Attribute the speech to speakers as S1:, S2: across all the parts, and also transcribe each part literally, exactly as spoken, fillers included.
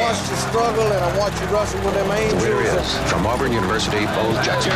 S1: watched you struggle and I watched you wrestle with them angels.
S2: The winner is, from Auburn University, Bo Jackson.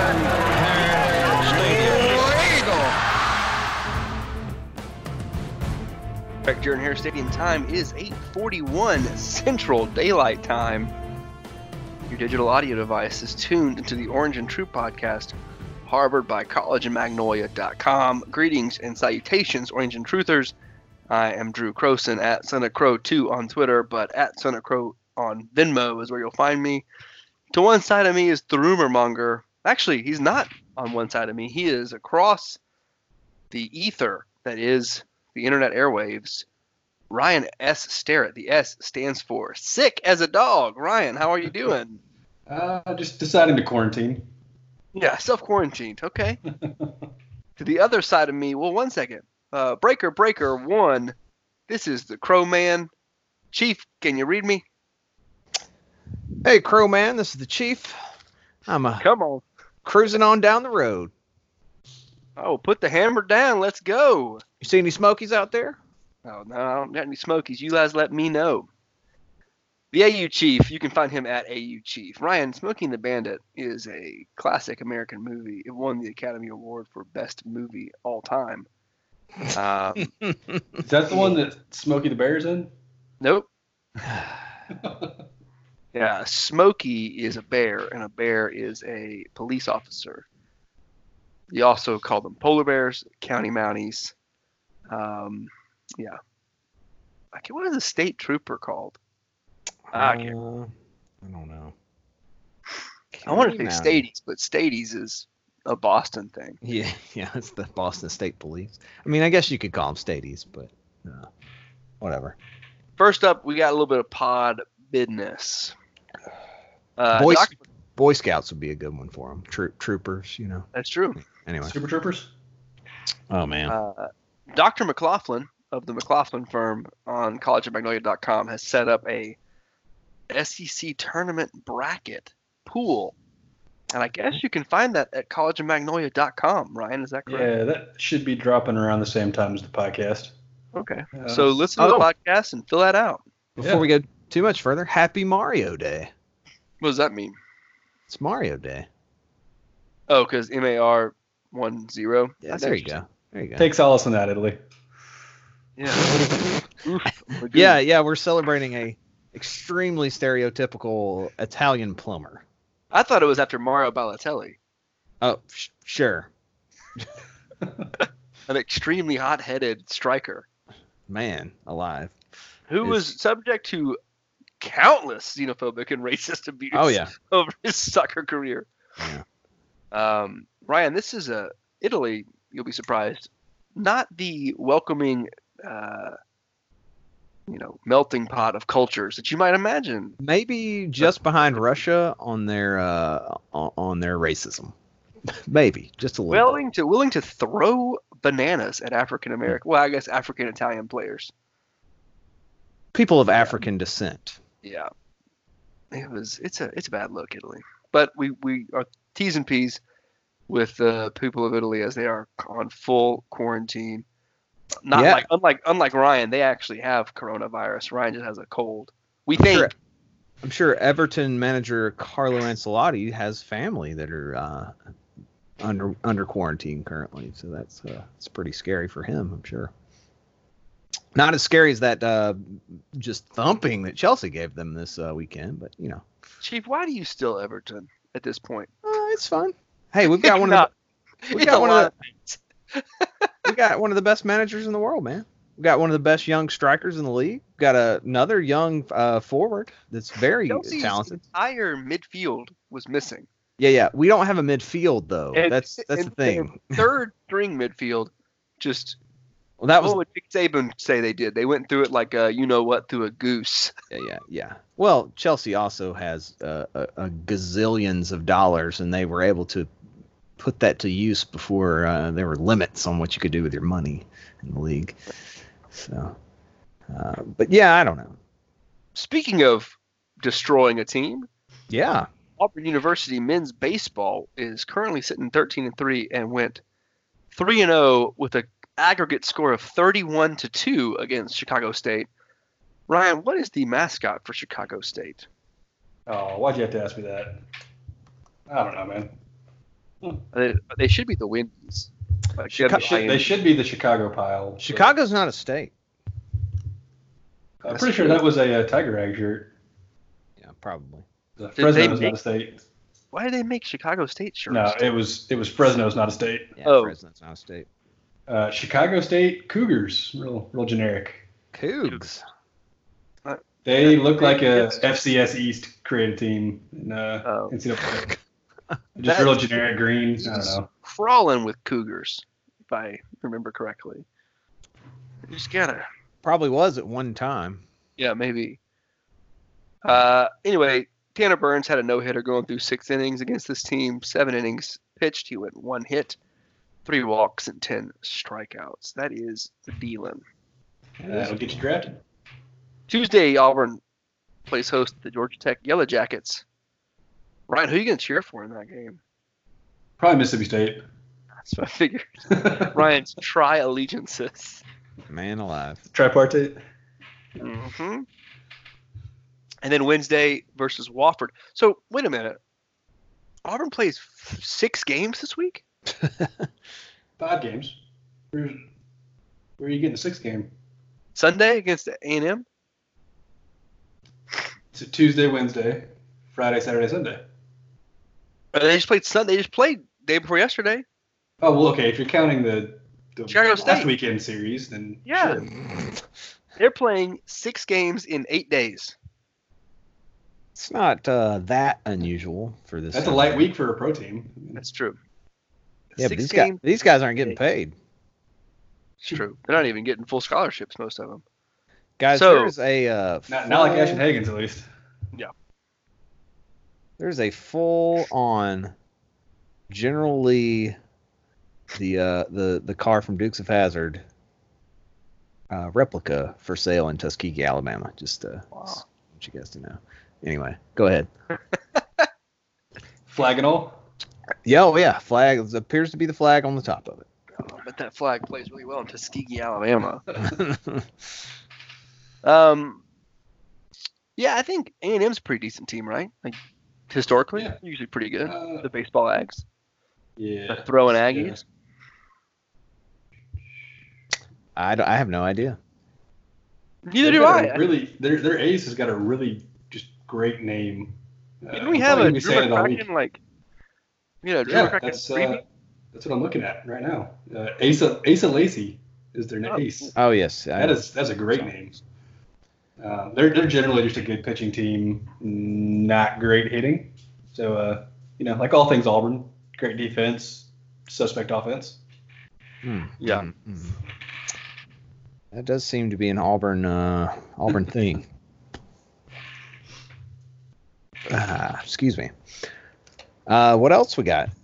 S3: Correct, Jordan Hare Stadium time is eight forty-one Central Daylight Time. Your digital audio device is tuned into the Orange and True podcast, harbored by college and magnolia dot com. Greetings and salutations, Orange and Truthers. I am Drew Croson at Son of Crow two on Twitter, but at Son of Crow on Venmo is where you'll find me. To one side of me is the rumor monger. Actually, he's not on one side of me. He is across the ether that is the internet airwaves. Ryan S. Starrett. The S stands for sick as a dog. Ryan, how are you doing?
S4: Uh, just deciding to quarantine.
S3: Yeah, self-quarantined. Okay. To the other side of me, well, one second. Uh, Breaker Breaker one. This is the Crow Man. Chief, can you read me?
S5: Hey, Crow Man, this is the Chief. I'm uh,
S3: Come on.
S5: cruising on down the road.
S3: Oh, put the hammer down. Let's go.
S5: You see any Smokies out there?
S3: Oh, no, I don't got any Smokies. You guys let me know. The A U Chief, you can find him at A U Chief. Ryan, Smokey and the Bandit is a classic American movie. It won the Academy Award for Best Movie All Time. Um,
S4: Is that the one that Smokey the Bear's in?
S3: nope. Yeah, Smokey is a bear, and a bear is a police officer. You also call them polar bears, county mounties. Um, yeah. Okay, what is a state trooper called? I can't-
S5: Uh, I don't know.
S3: I want to
S5: County
S3: say
S5: Mountain.
S3: Stadies, but Stadies is a Boston thing.
S5: Yeah, yeah, it's the Boston State Police. I mean, I guess you could call them Stadies, but uh, whatever.
S3: First up, we got a little bit of pod business. Uh,
S5: Boy,
S3: Doc-
S5: Boy Scouts would be a good one for them. Troop, troopers, you know.
S3: that's true.
S5: Anyway.
S4: Super Troopers?
S5: Oh, man.
S3: Uh, Doctor McLaughlin of the McLaughlin firm on college of magnolia dot com has set up a S E C tournament bracket pool. And I guess you can find that at college of magnolia dot com. Ryan, is that correct?
S4: Yeah, that should be dropping around the same time as the podcast.
S3: Okay.
S4: Uh,
S3: So listen to
S5: oh.
S3: the podcast and fill that out.
S5: Before
S4: yeah.
S5: we go too much further, Happy Mario Day.
S3: What does that mean?
S5: It's Mario Day.
S3: Oh, because M A R one zero.
S5: Yeah, there you go. There you go.
S4: Take solace in that, Italy.
S3: Yeah. Oof.
S5: Yeah, yeah, we're celebrating a extremely stereotypical Italian plumber.
S3: I thought it was after Mario Balotelli,
S5: Oh, sh- sure.
S3: an extremely hot-headed striker
S5: Man, alive.
S3: who
S5: Is-
S3: was subject to countless xenophobic and racist abuse
S5: Oh, yeah.
S3: over his soccer career.
S5: Yeah.
S3: Um, Ryan, this is a Italy. You'll be surprised. Not the welcoming, uh, you know, melting pot of cultures that you might imagine.
S5: Maybe just behind Russia on their uh, on on their racism. Maybe just a little. bit.
S3: Willing to willing to throw bananas at African American. Well, I guess African Italian players.
S5: People of African descent.
S3: Yeah, it was. It's a it's a bad look, Italy. But we we are T's and P's with the people of Italy as they are on full quarantine. Not
S5: Yeah.
S3: like unlike unlike Ryan, they actually have coronavirus. Ryan just has a cold. We think.
S5: Sure. I'm sure Everton manager Carlo Ancelotti has family that are uh, under under quarantine currently, so that's uh, it's pretty scary for him. I'm sure. Not as scary as that uh, just thumping that Chelsea gave them this uh, weekend, but you know,
S3: Chief, why do you still Everton at this point?
S5: uh, it's fun. Hey, we've got one of
S3: Not-
S5: the we
S3: it's
S5: got
S3: a
S5: one
S3: lot
S5: of the we got one of the best managers in the world, man. We got one of the best young strikers in the league. Got a, another young uh, forward that's very
S3: Chelsea's
S5: talented.
S3: entire midfield was missing.
S5: Yeah, yeah. We don't have a midfield though.
S3: And-
S5: that's that's
S3: and
S5: the thing.
S3: their Third string midfield, just
S5: Well, that was
S3: what would Nick Saban say they did? They went through it like a you know what through a goose.
S5: yeah, yeah, yeah. Well, Chelsea also has uh, a, a gazillions of dollars, and they were able to put that to use before uh, there were limits on what you could do with your money in the league. So, uh, but yeah, I don't know.
S3: Speaking of destroying a team,
S5: Yeah,
S3: Auburn University men's baseball is currently sitting thirteen and three and went three and zero with a aggregate score of thirty-one to two against Chicago State. Ryan, what is the mascot for Chicago State?
S4: Oh, why'd you have to ask me that? I don't know, man.
S3: They, they should be the Windies. Like,
S5: Chica-
S4: They should, they should be the Chicago Pile. so-
S5: Chicago's not a state.
S4: I'm pretty sure that was a, uh Tiger Rag shirt.
S5: Yeah, probably.
S4: The
S3: Did they
S4: Fresno's
S3: make-
S4: not a state.
S3: Why did they make Chicago State shirts?
S4: No, it was it was Fresno's not a state.
S5: Yeah,
S3: Oh.
S5: Fresno's not a state.
S4: Uh, Chicago State Cougars, real real generic.
S5: Cougs.
S4: They look like a F C S East created team in uh,
S3: Oh.
S4: N C double A. Just
S3: That's-
S4: real generic green. I don't know.
S3: Crawling with Cougars, if I remember correctly. You just gotta,
S5: Probably was at one time.
S3: yeah, maybe. Uh, anyway, Tanner Burns had a no-hitter going through six innings against this team. Seven innings pitched. He went one hit, three walks, and ten strikeouts. That is the dealing.
S4: That'll get you drafted.
S3: Tuesday, Auburn plays host to the Georgia Tech Yellow Jackets. Ryan, who are you going to cheer for in that game?
S4: Probably Mississippi State.
S3: That's what I figured. Ryan's tri-allegiances.
S5: Man alive.
S4: Tripartite.
S3: hmm And then Wednesday versus Wofford. So, wait a minute. Auburn plays f- six games this week?
S4: Five games. Where, where are you getting the sixth game?
S3: Sunday against A and M?
S4: It's a Tuesday, Wednesday, Friday, Saturday, Sunday.
S3: Or they just played Sunday. They just played day before yesterday.
S4: Oh, well, okay. If you're counting the, the
S3: Chicago
S4: last
S3: State.
S4: weekend series, then
S3: Yeah.
S4: sure.
S3: They're playing six games in eight days.
S5: It's not uh, that unusual for this.
S4: That's a
S5: time.
S4: light week for a pro team.
S3: That's true.
S5: Yeah, but
S3: Six
S5: these guys,
S3: games.
S5: these guys aren't getting paid.
S3: It's true. They're not even getting full scholarships, most of them.
S5: Guys,
S3: So-
S5: there's a uh,
S4: Not, not like
S5: full-
S4: Ashton Hagens, at least.
S5: There's a full on General Lee, the uh, the the car from Dukes of Hazzard uh, replica for sale in Tuskegee, Alabama. Just uh,
S3: Wow.
S5: just want you guys to know. Anyway, go ahead.
S4: Flag and all.
S5: Yeah, oh yeah, flag it appears to be the flag on the top of
S3: Oh, but that flag plays really well in Tuskegee, Alabama.
S5: it.
S3: Um, yeah, I think A and M's a pretty decent team, right? Like historically,
S4: Yeah.
S3: usually pretty good.
S4: Uh,
S3: the baseball Ags,
S4: Yeah.
S3: the throwing Aggies.
S5: I, don't- I have no idea.
S3: Neither
S4: They've
S3: do
S4: got
S3: I.
S4: a Really, their their ace has got a really just great name. Uh,
S3: Didn't we
S4: I'm
S3: have
S4: probably
S3: a
S4: gonna be
S3: Drew
S4: saying it all week.
S3: McCracken like? Yeah, Drew
S4: Yeah,
S3: McCracken
S4: that's
S3: freebie?
S4: uh, that's what I'm looking at right now. Uh, Asa Asa Lacey is their
S3: Oh.
S4: ace.
S5: Oh yes, I-
S4: That is that's a great name. Uh, they're they're generally just a good pitching team, not great hitting. So uh, you know, like all things Auburn, great defense, suspect offense.
S5: Hmm,
S3: Yeah.
S5: hmm, hmm. That does seem to be an Auburn uh, Auburn thing. Ah, excuse me. Uh, what else we got?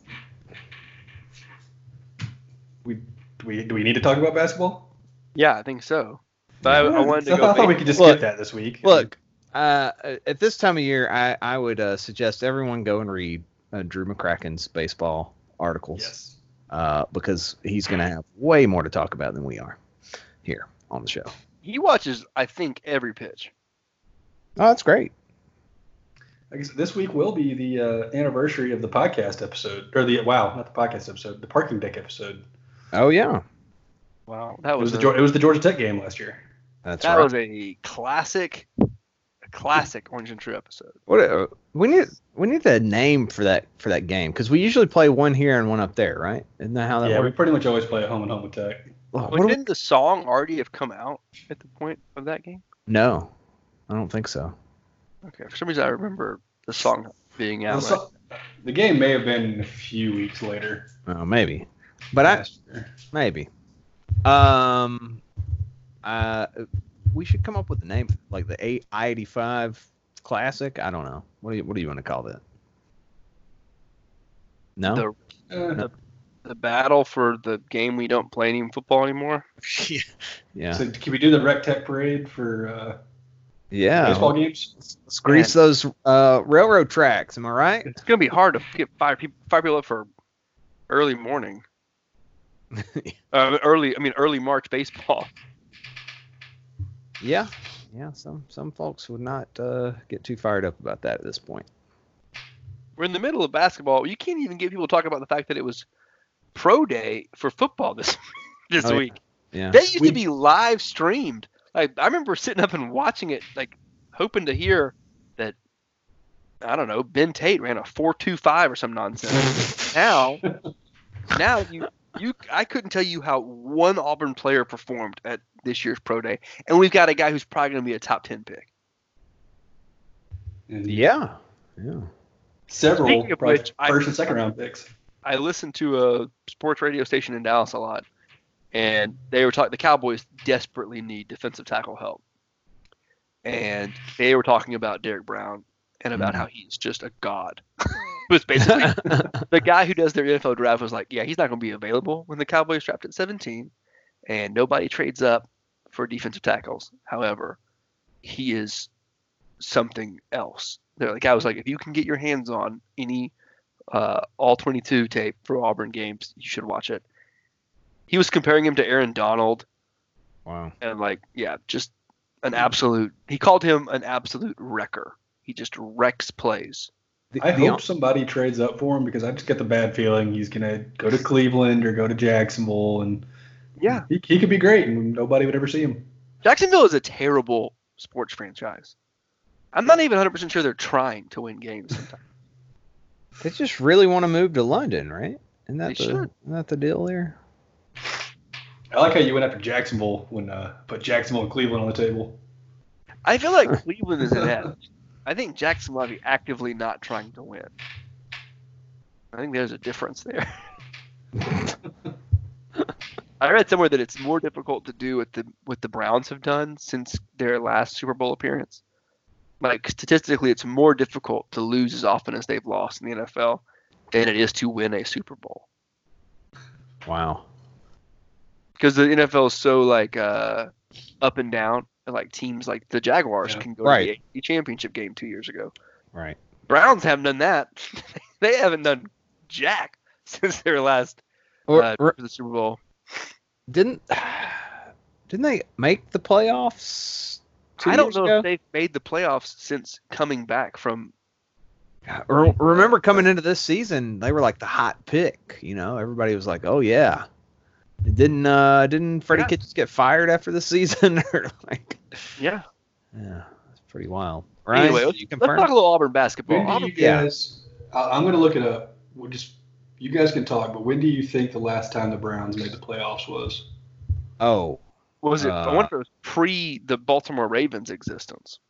S4: We do we do we need to talk about basketball?
S3: Yeah, I think so. But I, I wanted to
S4: I
S3: go.
S4: thought we
S3: base-
S4: could just
S5: Look,
S4: skip that this week.
S5: Look, uh, at this time of year, I, I would uh, suggest everyone go and read uh, Drew McCracken's baseball articles
S4: yes.
S5: uh, because he's going to have way more to talk about than we are here on the show.
S3: He watches, I think, every pitch.
S5: Oh, that's great.
S4: I guess this week will be the uh, anniversary of the podcast episode, or the wow, not the podcast episode, the parking deck episode.
S5: Oh, yeah.
S3: Wow, that
S4: It was
S3: was,
S4: the
S3: a,
S4: Geor- it was the Georgia Tech game last year.
S5: That's
S3: that
S5: right.
S3: was a classic, a classic Orange and True episode.
S5: What uh, we need we need a name for that for that game because we usually play one here and one up there, right? Isn't that how that
S4: Yeah, we
S5: works?
S4: pretty much always play at home and home with Tech.
S5: Oh,
S3: Well,
S5: what do we-
S3: didn't the song already have come out at the point of that game?
S5: no, I don't think so.
S3: Okay, for some reason I remember the song being
S4: Well,
S3: out.
S4: the, so- the game may have been a few weeks later.
S5: Oh, maybe, but I
S4: last year.
S5: maybe. Um, uh, we should come up with a name like the eight I eighty-five Classic. I don't know. What do you what do you want to call that? No.
S3: The
S4: Uh,
S3: the battle for the game we don't play any football anymore.
S5: yeah. Yeah.
S4: So can we do the Rec Tech parade for uh,
S5: Yeah.
S4: baseball games?
S5: Let's grease those uh, railroad tracks. Am I right?
S3: It's gonna be hard to get fire people fire people up for early morning. uh, early, I mean early March baseball.
S5: Yeah. yeah, some some folks would not uh, get too fired up about that at this point.
S3: We're in the middle of basketball. You can't even get people talking about the fact that it was pro day for football this this
S5: Oh, yeah.
S3: week.
S5: Yeah.
S3: They used
S4: We-
S3: to be live streamed. Like I remember sitting up and watching it, like hoping to hear that I don't know, Ben Tate ran a four two five or some nonsense. now, now you you I couldn't tell you how one Auburn player performed at this year's pro day, and we've got a guy who's probably going to be a top ten pick.
S4: And
S5: Yeah. Yeah.
S4: several
S3: Speaking of
S4: probably
S3: which, I-
S4: first and second round picks.
S3: I listened to a sports radio station in Dallas a lot, and they were talking. The Cowboys desperately need defensive tackle help, and they were talking about Derek Brown and about how he's just a god. It was basically the guy who does their N F L draft was like, yeah, he's not going to be available when the Cowboys draft at seventeen, and nobody trades up for defensive tackles. However, he is something else. They're like, I was like, if you can get your hands on any uh, all twenty-two tape for Auburn games, you should watch it. He was comparing him to Aaron Donald,
S5: Wow.
S3: and like, yeah, just an absolute. He called him an absolute wrecker. He just wrecks plays.
S5: The,
S4: I
S5: the-
S4: hope somebody trades up for him because I just get the bad feeling he's gonna go to Cleveland or go to Jacksonville, and
S3: Yeah,
S4: he, he could be great and nobody would ever see him.
S3: Jacksonville is a terrible sports franchise. I'm not even one hundred percent sure they're trying to win games sometimes.
S5: they just really want to move to London, right? Isn't that
S3: They
S5: the
S3: should.
S5: isn't that the deal there?
S4: I like how you went after Jacksonville when uh, put Jacksonville and Cleveland on the table.
S3: I feel like Cleveland is an edge. I think Jackson might be actively not trying to win. I think there's a difference there. I read somewhere that it's more difficult to do what the what the Browns have done since their last Super Bowl appearance. Like statistically, it's more difficult to lose as often as they've lost in the N F L than it is to win a Super Bowl.
S5: Wow.
S3: Because the N F L is so like uh, up and down. Like teams like the Jaguars
S4: Yeah.
S3: can go
S5: Right.
S3: to the A F C Championship game two years ago.
S5: Right.
S3: Browns haven't done that. They haven't done jack since their last
S5: Or,
S3: uh,
S5: or
S3: for the Super Bowl.
S5: didn't didn't they make the playoffs two
S3: I don't
S5: years
S3: know
S5: ago?
S3: if they've made the playoffs since coming back from.
S5: Or, remember coming into this season, they were like the hot pick. You know, everybody was like, "Oh yeah." Didn't uh didn't Freddie
S3: Yeah.
S5: Kitchens get fired after the season? Or like,
S3: Yeah.
S5: yeah, it's pretty wild. Ryan,
S3: Anyway, let's,
S5: you
S3: let's
S5: confirm?
S3: talk a little Auburn basketball.
S4: When do
S3: Auburn,
S4: you guys? I, I'm going to look it up. We'll just you guys can talk, but when do you think the last time the Browns made the playoffs was?
S5: Oh,
S3: was it?
S5: uh,
S3: I wonder if it was pre the Baltimore Ravens existence.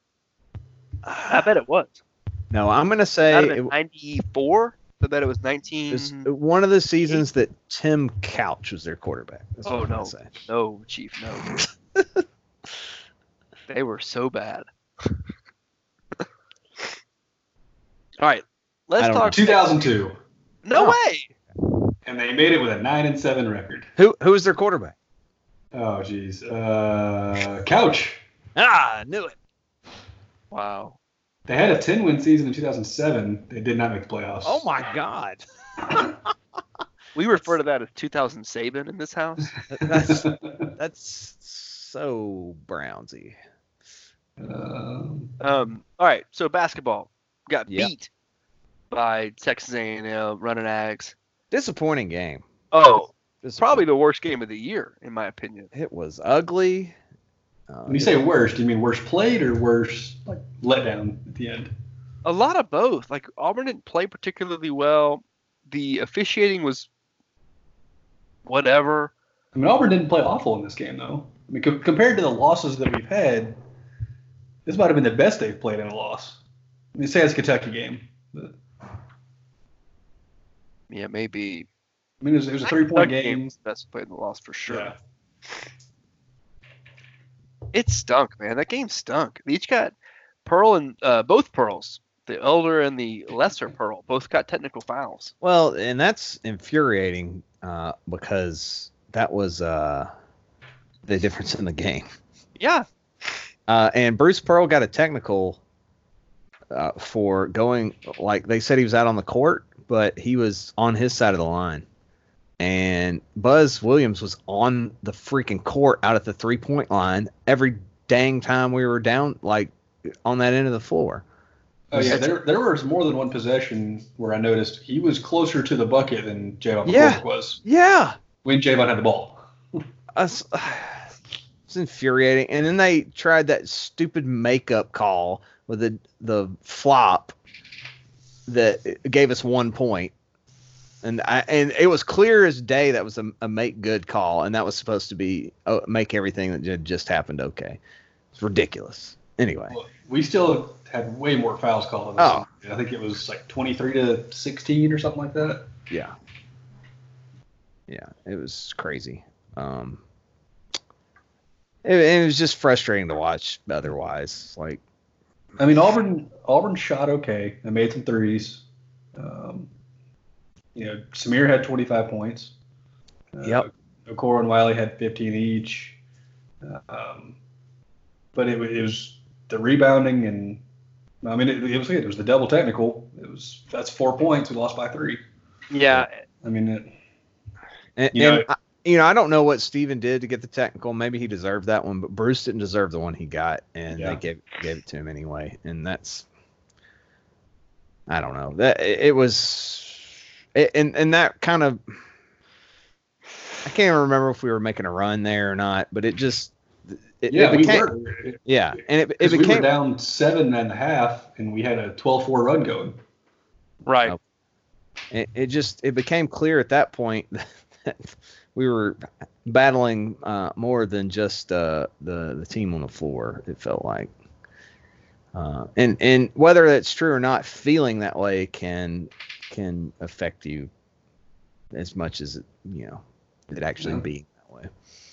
S3: I bet it was.
S5: no, I'm gonna say
S3: Out of it
S5: it,
S3: ninety-four. I bet it was nineteen.
S5: it was one of the seasons that Tim Couch was their quarterback. That's what
S3: Oh
S5: I'm gonna
S3: no,
S5: say.
S3: no, Chief, no. They were so bad. All right, let's
S5: I don't
S3: talk.
S4: two thousand two,
S3: No
S5: Oh.
S3: way.
S4: and they made it with a nine and seven record.
S5: Who who was their quarterback?
S4: Oh jeez, uh, Couch.
S5: Ah, I knew it.
S3: Wow.
S4: They had a ten win season in two thousand seven. They did not make the playoffs.
S5: Oh my God.
S3: We refer to that as two thousand Saban in this house.
S5: That's that's so Brownsy.
S4: um,
S3: Um. All right. So basketball got
S5: Yep.
S3: beat by Texas A and M running Ags.
S5: Disappointing game.
S3: Oh,
S5: Disappointing.
S3: probably the worst game of the year in my opinion.
S5: It was ugly. Uh,
S4: when you say worst, do you mean worst played or worst like letdown at the end?
S3: A lot of both. Like Auburn didn't play particularly well. The officiating was whatever.
S4: I mean, Auburn didn't play awful in this game, though. I mean, co- compared to the losses that we've had, this might have been the best they've played in a loss. I mean, say it's a Kentucky game. But,
S3: Yeah, maybe.
S4: I mean, it was, it was a three-point
S3: Kentucky
S4: game.
S3: was the best played in the loss for sure.
S4: Yeah.
S3: It stunk, man. That game stunk. They each got Pearl and uh, both Pearls, the elder and the lesser Pearl, both got technical fouls.
S5: Well, and that's infuriating uh, because that was uh, the difference in the game.
S3: Yeah.
S5: Uh, and Bruce Pearl got a technical uh, for going, like they said he was out on the court, but he was on his side of the line. And Buzz Williams was on the freaking court out at the three-point line every dang time we were down like on that end of the floor.
S4: Oh yeah, there there was more than one possession where I noticed he was closer to the bucket than Javon
S5: Yeah.
S4: McCourt was
S5: Yeah.
S4: when Javon had the ball.
S5: Us- It's infuriating. And then they tried that stupid makeup call with the the flop that gave us one point. And I and it was clear as day that was a, a make good call, and that was supposed to be oh, make everything that had just happened okay. It's ridiculous. Anyway,
S4: Well, we still had way more fouls called on
S5: Oh.
S4: this. I think it was like twenty-three to sixteen or something like that.
S5: yeah, yeah, it was crazy. Um, it, it was just frustrating to watch. Otherwise, like
S4: I mean, Auburn Auburn shot okay. They made some threes. Um, you know, Samir had twenty-five points. Uh,
S5: Yep.
S4: Okoro and Wiley had fifteen each. Um, but it, wa- it was the rebounding and I mean it, it was it was the double technical. It was that's four points. We lost by three.
S3: Yeah,
S4: I mean, it,
S5: And,
S4: You know,
S5: and I, you know, I don't know what Steven did to get the technical. Maybe he deserved that one, but Bruce didn't deserve the one he got, and
S4: Yeah.
S5: they gave gave it to him anyway. And that's, I don't know. That it, it was, it, and and that kind of, I can't even remember if we were making a run there or not, but it just, it,
S4: yeah,
S5: it became,
S4: we were. It,
S5: yeah, and it it
S4: 'cause we
S5: became
S4: were down seven and a half, and we had a twelve four run going.
S3: right.
S5: Oh. It, it just it became clear at that point that we were battling uh, more than just uh, the the team on the floor. It felt like, uh, and and whether that's true or not, feeling that way can can affect you as much as it, you know it actually
S4: Yeah.
S5: being that way.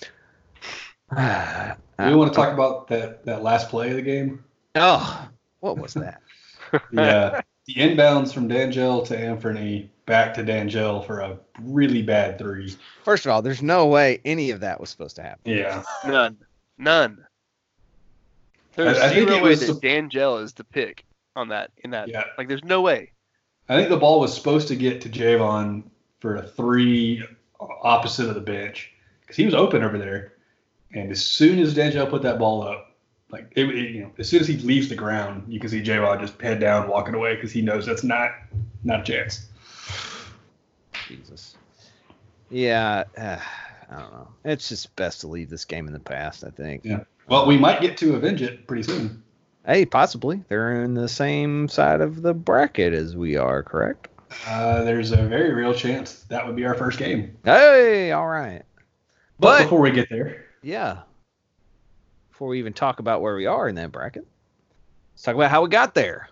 S4: Do you want to talk about that, that last play of the game?
S5: Oh, what was that?
S4: Yeah. The inbounds from D'Angelo to Anthony back to D'Angelo for a really bad three.
S5: First of all, there's no way any of that was supposed to happen.
S4: Yeah.
S3: None. None. There's
S4: I- I think
S3: zero
S4: it
S3: way
S4: was
S3: that
S4: sup-
S3: D'Angelo is the pick on that. In that,
S4: Yeah.
S3: like, there's no way.
S4: I think the ball was supposed to get to Javon for a three opposite of the bench because he was open over there. And as soon as D'Angelo put that ball up, like it, it- you know, as soon as he leaves the ground, you can see Javon just head down, walking away because he knows that's not not a chance.
S5: Jesus. Yeah, uh, I don't know. It's just best to leave this game in the past, I think.
S4: Yeah. Well, we might get to avenge it pretty soon.
S5: Hey, possibly. They're in the same side of the bracket as we are, correct?
S4: Uh, there's a very real chance that would be our first game.
S5: Hey, all right.
S4: But,
S5: But-
S4: before we get there,
S5: Yeah. Before we even talk about where we are in that bracket, let's talk about how we got there.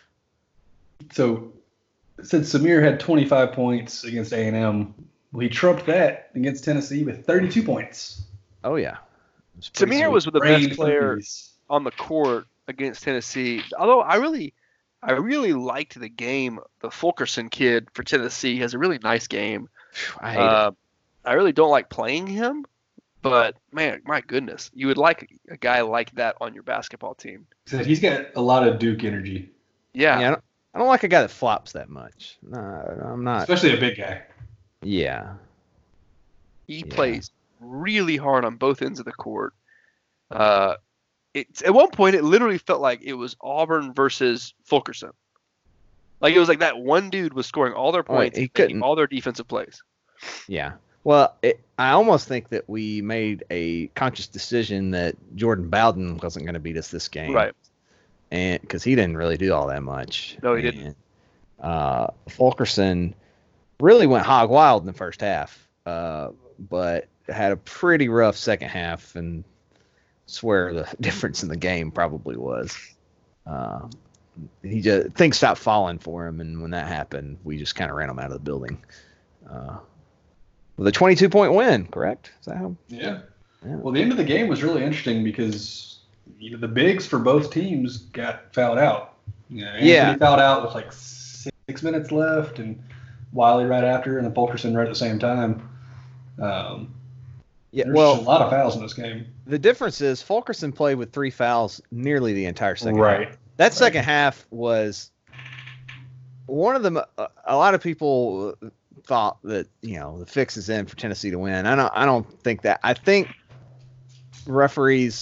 S4: so since Samir had twenty-five points against A and M, we trumped that against Tennessee with thirty-two points.
S5: Oh, yeah. It was pretty
S3: Samir
S5: sweet.
S3: was the
S4: Rain
S3: best player
S4: threes.
S3: on the court against Tennessee. Although I really, I really liked the game. The Fulkerson kid for Tennessee has a really nice game.
S5: I hate it.
S3: Uh, I really don't like playing him, but man, my goodness, you would like a guy like that on your basketball team.
S4: So he's got a lot of Duke energy,
S3: Yeah,
S5: Yeah, I don't, I don't like a guy that flops that much. No, I'm not.
S4: especially a big guy.
S5: Yeah.
S3: he
S5: Yeah.
S3: plays really hard on both ends of the court. Uh, it's at one point it literally felt like it was Auburn versus Fulkerson. Like it was like that one dude was scoring all their
S5: Oh,
S3: points,
S5: he
S3: and making
S5: couldn't-
S3: all their defensive plays.
S5: Yeah. Well, it, I almost think that we made a conscious decision that Jordan Bowden wasn't going to beat us this game.
S3: Right.
S5: And because he didn't really do all that much.
S3: No, he
S5: And,
S3: didn't.
S5: Uh, Fulkerson really went hog wild in the first half, uh, but had a pretty rough second half, and swear the difference in the game probably was. Uh, he just things stopped falling for him, and when that happened, we just kind of ran him out of the building. Uh, with a twenty-two point win, correct? Is that how?
S4: Yeah.
S5: Yeah.
S4: Well, the end of the game was really interesting because you know the bigs for both teams got fouled out. You know, Anthony
S5: Yeah.
S4: fouled out with like six minutes left, and Wiley right after, and then Fulkerson right at the same time. Um,
S5: Yeah.
S4: there's
S5: Well,
S4: a lot of fouls in this game.
S5: the difference is Fulkerson played with three fouls nearly the entire second
S4: Right.
S5: half. That second half was one of the. A, a lot of people thought that you know the fix is in for Tennessee to win. I don't. I don't think that. I think referees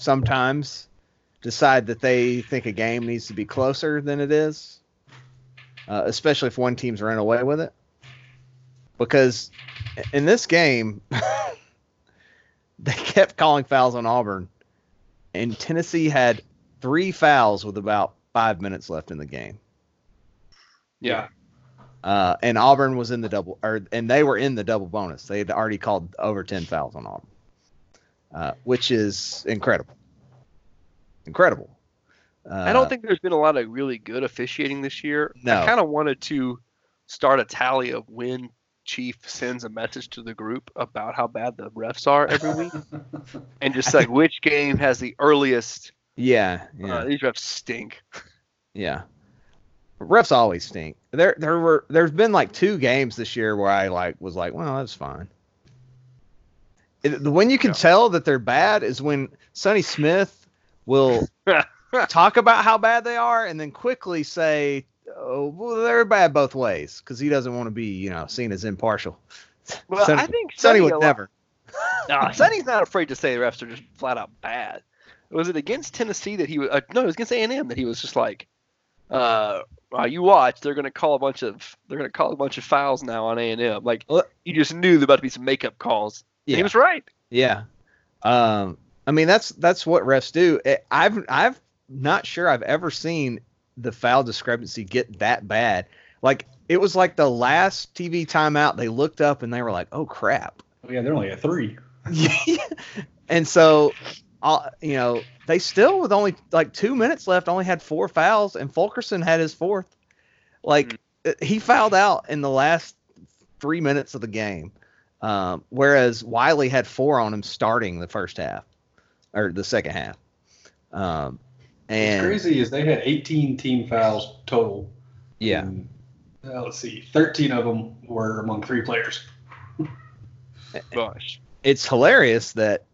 S5: sometimes decide that they think a game needs to be closer than it is, uh, especially if one team's run away with it. Because in this game, they kept calling fouls on Auburn, and Tennessee had three fouls with about five minutes left in the game.
S3: Yeah.
S5: Uh, and Auburn was in the double, or and they were in the double bonus. They had already called over ten fouls on Auburn, uh, which is incredible. Incredible. Uh,
S3: I don't think there's been a lot of really good officiating this year.
S5: No.
S3: I kind of wanted to start a tally of when Chief sends a message to the group about how bad the refs are every week, and just like which game has the earliest.
S5: Yeah, yeah,
S3: Uh, these refs stink.
S5: yeah. Refs always stink. There, there were, there's been like two games this year where I like was like, well, that's fine. It, the when you can
S3: Yeah.
S5: tell that they're bad is when Sonny Smith will talk about how bad they are and then quickly say, oh, well, they're bad both ways, because he doesn't want to be, you know, seen as impartial.
S3: Well,
S5: Sonny,
S3: I think
S5: Sonny
S3: Sonny
S5: would
S3: a lot-
S5: never.
S3: Nah, Sonny's not afraid to say the refs are just flat out bad. Was it against Tennessee that he was? Uh, no, it was against A and M that he was just like, uh, well, "You watch, they're gonna call a bunch of they're gonna call a bunch of fouls now on A and M." Like
S5: Well,
S3: you just knew there about to be some makeup calls. And
S5: Yeah.
S3: he was right.
S5: Yeah. Um, I mean, that's that's what refs do. It, I've I've not sure I've ever seen the foul discrepancy get that bad. Like it was like the last T V timeout. They looked up and they were like, "Oh crap!"
S4: Oh, yeah, they're only at three.
S5: And so, uh, you know, they still with only like two minutes left only had four fouls, and Fulkerson had his fourth. Like he fouled out in the last three minutes of the game. Um, whereas Wiley had four on him starting the first half or the second half. Um, and
S4: What's crazy is they had eighteen team fouls total.
S5: yeah,
S4: And, uh, let's see, thirteen of them were among three players.
S3: Gosh.
S5: it's hilarious that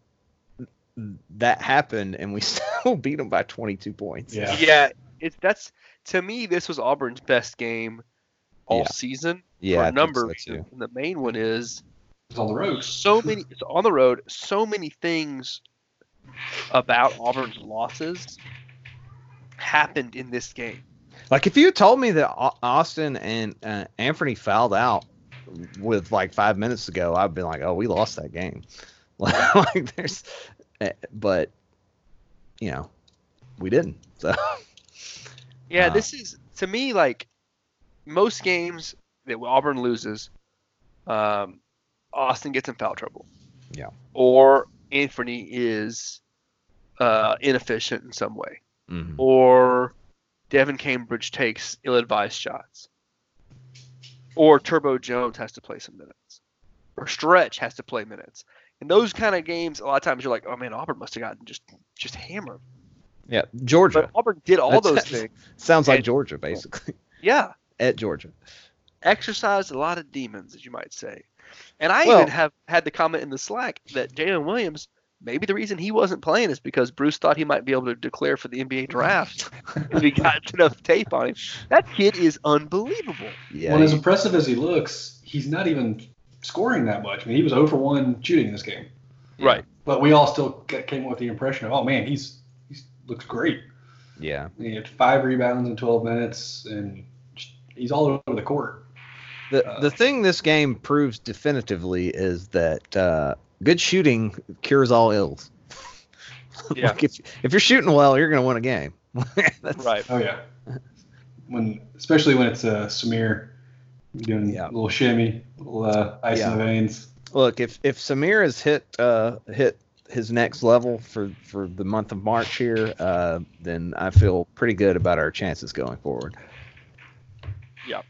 S5: that happened and we still beat them by twenty-two points.
S4: Yeah.
S3: Yeah, it's that's to me this was Auburn's best game all
S5: Yeah.
S3: season
S5: Yeah,
S3: for
S5: I
S3: a
S5: think
S3: number
S5: so,
S3: of reasons.
S5: too.
S3: And the main one is
S4: It's on the road.
S3: so many it's on the road, so many things about Auburn's losses happened in this game.
S5: Like if you had told me that Au- Austin and uh, Anthony fouled out with like five minutes ago, I'd been like, "Oh, we lost that game." Like there's, eh, but you know, we didn't. So
S3: Yeah,
S5: Uh,
S3: this is to me like most games that Auburn loses, um, Austin gets in foul trouble.
S5: Yeah.
S3: Or Anthony is uh, inefficient in some way.
S5: mhm.
S3: Or Devin Cambridge takes ill-advised shots. Or Turbo Jones has to play some minutes. Or Stretch has to play minutes. In those kind of games, a lot of times you're like, oh man, Auburn must have gotten just just hammered.
S5: Yeah, Georgia.
S3: But Auburn did all
S5: That's-
S3: those things.
S5: Sounds like
S3: and-
S5: Georgia, basically.
S3: Yeah.
S5: At Georgia.
S3: Exercised a lot of demons, as you might say. And I
S5: Well-
S3: even have had the comment in the Slack that Jalen Williams, maybe the reason he wasn't playing is because Bruce thought he might be able to declare for the N B A draft if he got enough tape on him. That kid is unbelievable.
S5: Yeah.
S4: Well, as
S5: he-
S4: impressive as he looks, he's not even scoring that much. I mean, he was zero for one shooting in this game.
S3: Right.
S4: But we all still g- came with the impression of, oh man, he's he looks great.
S5: yeah.
S4: He had five rebounds in twelve minutes, and just- he's all over the court.
S5: The
S4: Uh,
S5: the thing this game proves definitively is that uh, good shooting cures all ills.
S3: Yeah.
S5: Like if if you're shooting well, you're gonna win a game. That's,
S3: Right.
S4: Oh yeah. When especially when it's uh, Samir doing
S5: Yeah.
S4: a little shimmy, a little uh, ice
S5: Yeah.
S4: in the veins.
S5: Look, if if Samir has hit uh, hit his next level for, for the month of March here, uh, then I feel pretty good about our chances going forward.
S3: Yep.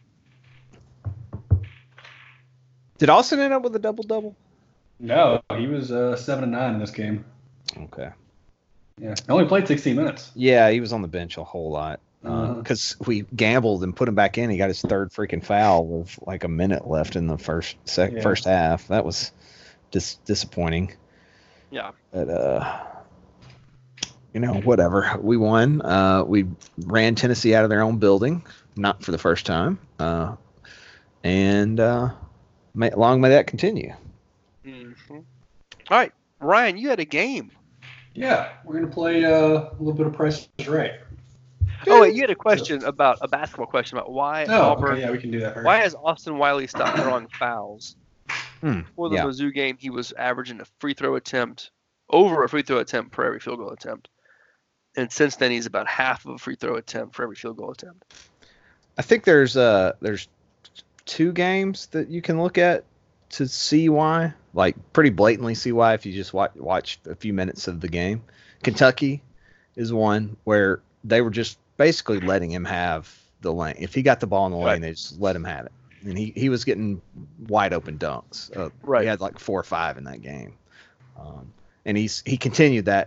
S5: Did Austin end up with a double double?
S4: No, he was uh, seven and nine in this game.
S5: Okay.
S4: Yeah, he only played sixteen minutes.
S5: Yeah, he was on the bench a whole lot
S4: Uh-huh.
S5: because we gambled and put him back in. He got his third freaking foul with like a minute left in the first sec-
S4: Yeah.
S5: first half. That was dis- disappointing.
S3: Yeah.
S5: But uh, you know, whatever. We won. Uh, we ran Tennessee out of their own building, not for the first time. Uh, and uh, may, long may that continue.
S3: hmm All right, Ryan, you had a game
S4: Yeah, we're gonna play uh, a little bit of Price is Right.
S3: Oh, wait, you had a question about a basketball question about why
S4: Oh,
S3: Auburn.
S4: okay, yeah, we can do that first.
S3: Why has Austin Wiley stopped throwing fouls?
S5: Hmm,
S3: For the
S5: yeah.
S3: Mizzou game, he was averaging a free throw attempt, over a free throw attempt per every field goal attempt. And since then, he's about half of a free throw attempt for every field goal attempt.
S5: I think there's uh there's two games that you can look at to see why, like pretty blatantly see why if you just watch watch a few minutes of the game. Kentucky is one where they were just basically letting him have the lane. If he got the ball in the lane,
S3: Right.
S5: they just let him have it. And he, he was getting wide open dunks. Uh,
S3: Right.
S5: He had like four or five in that game. Um, and he's he continued that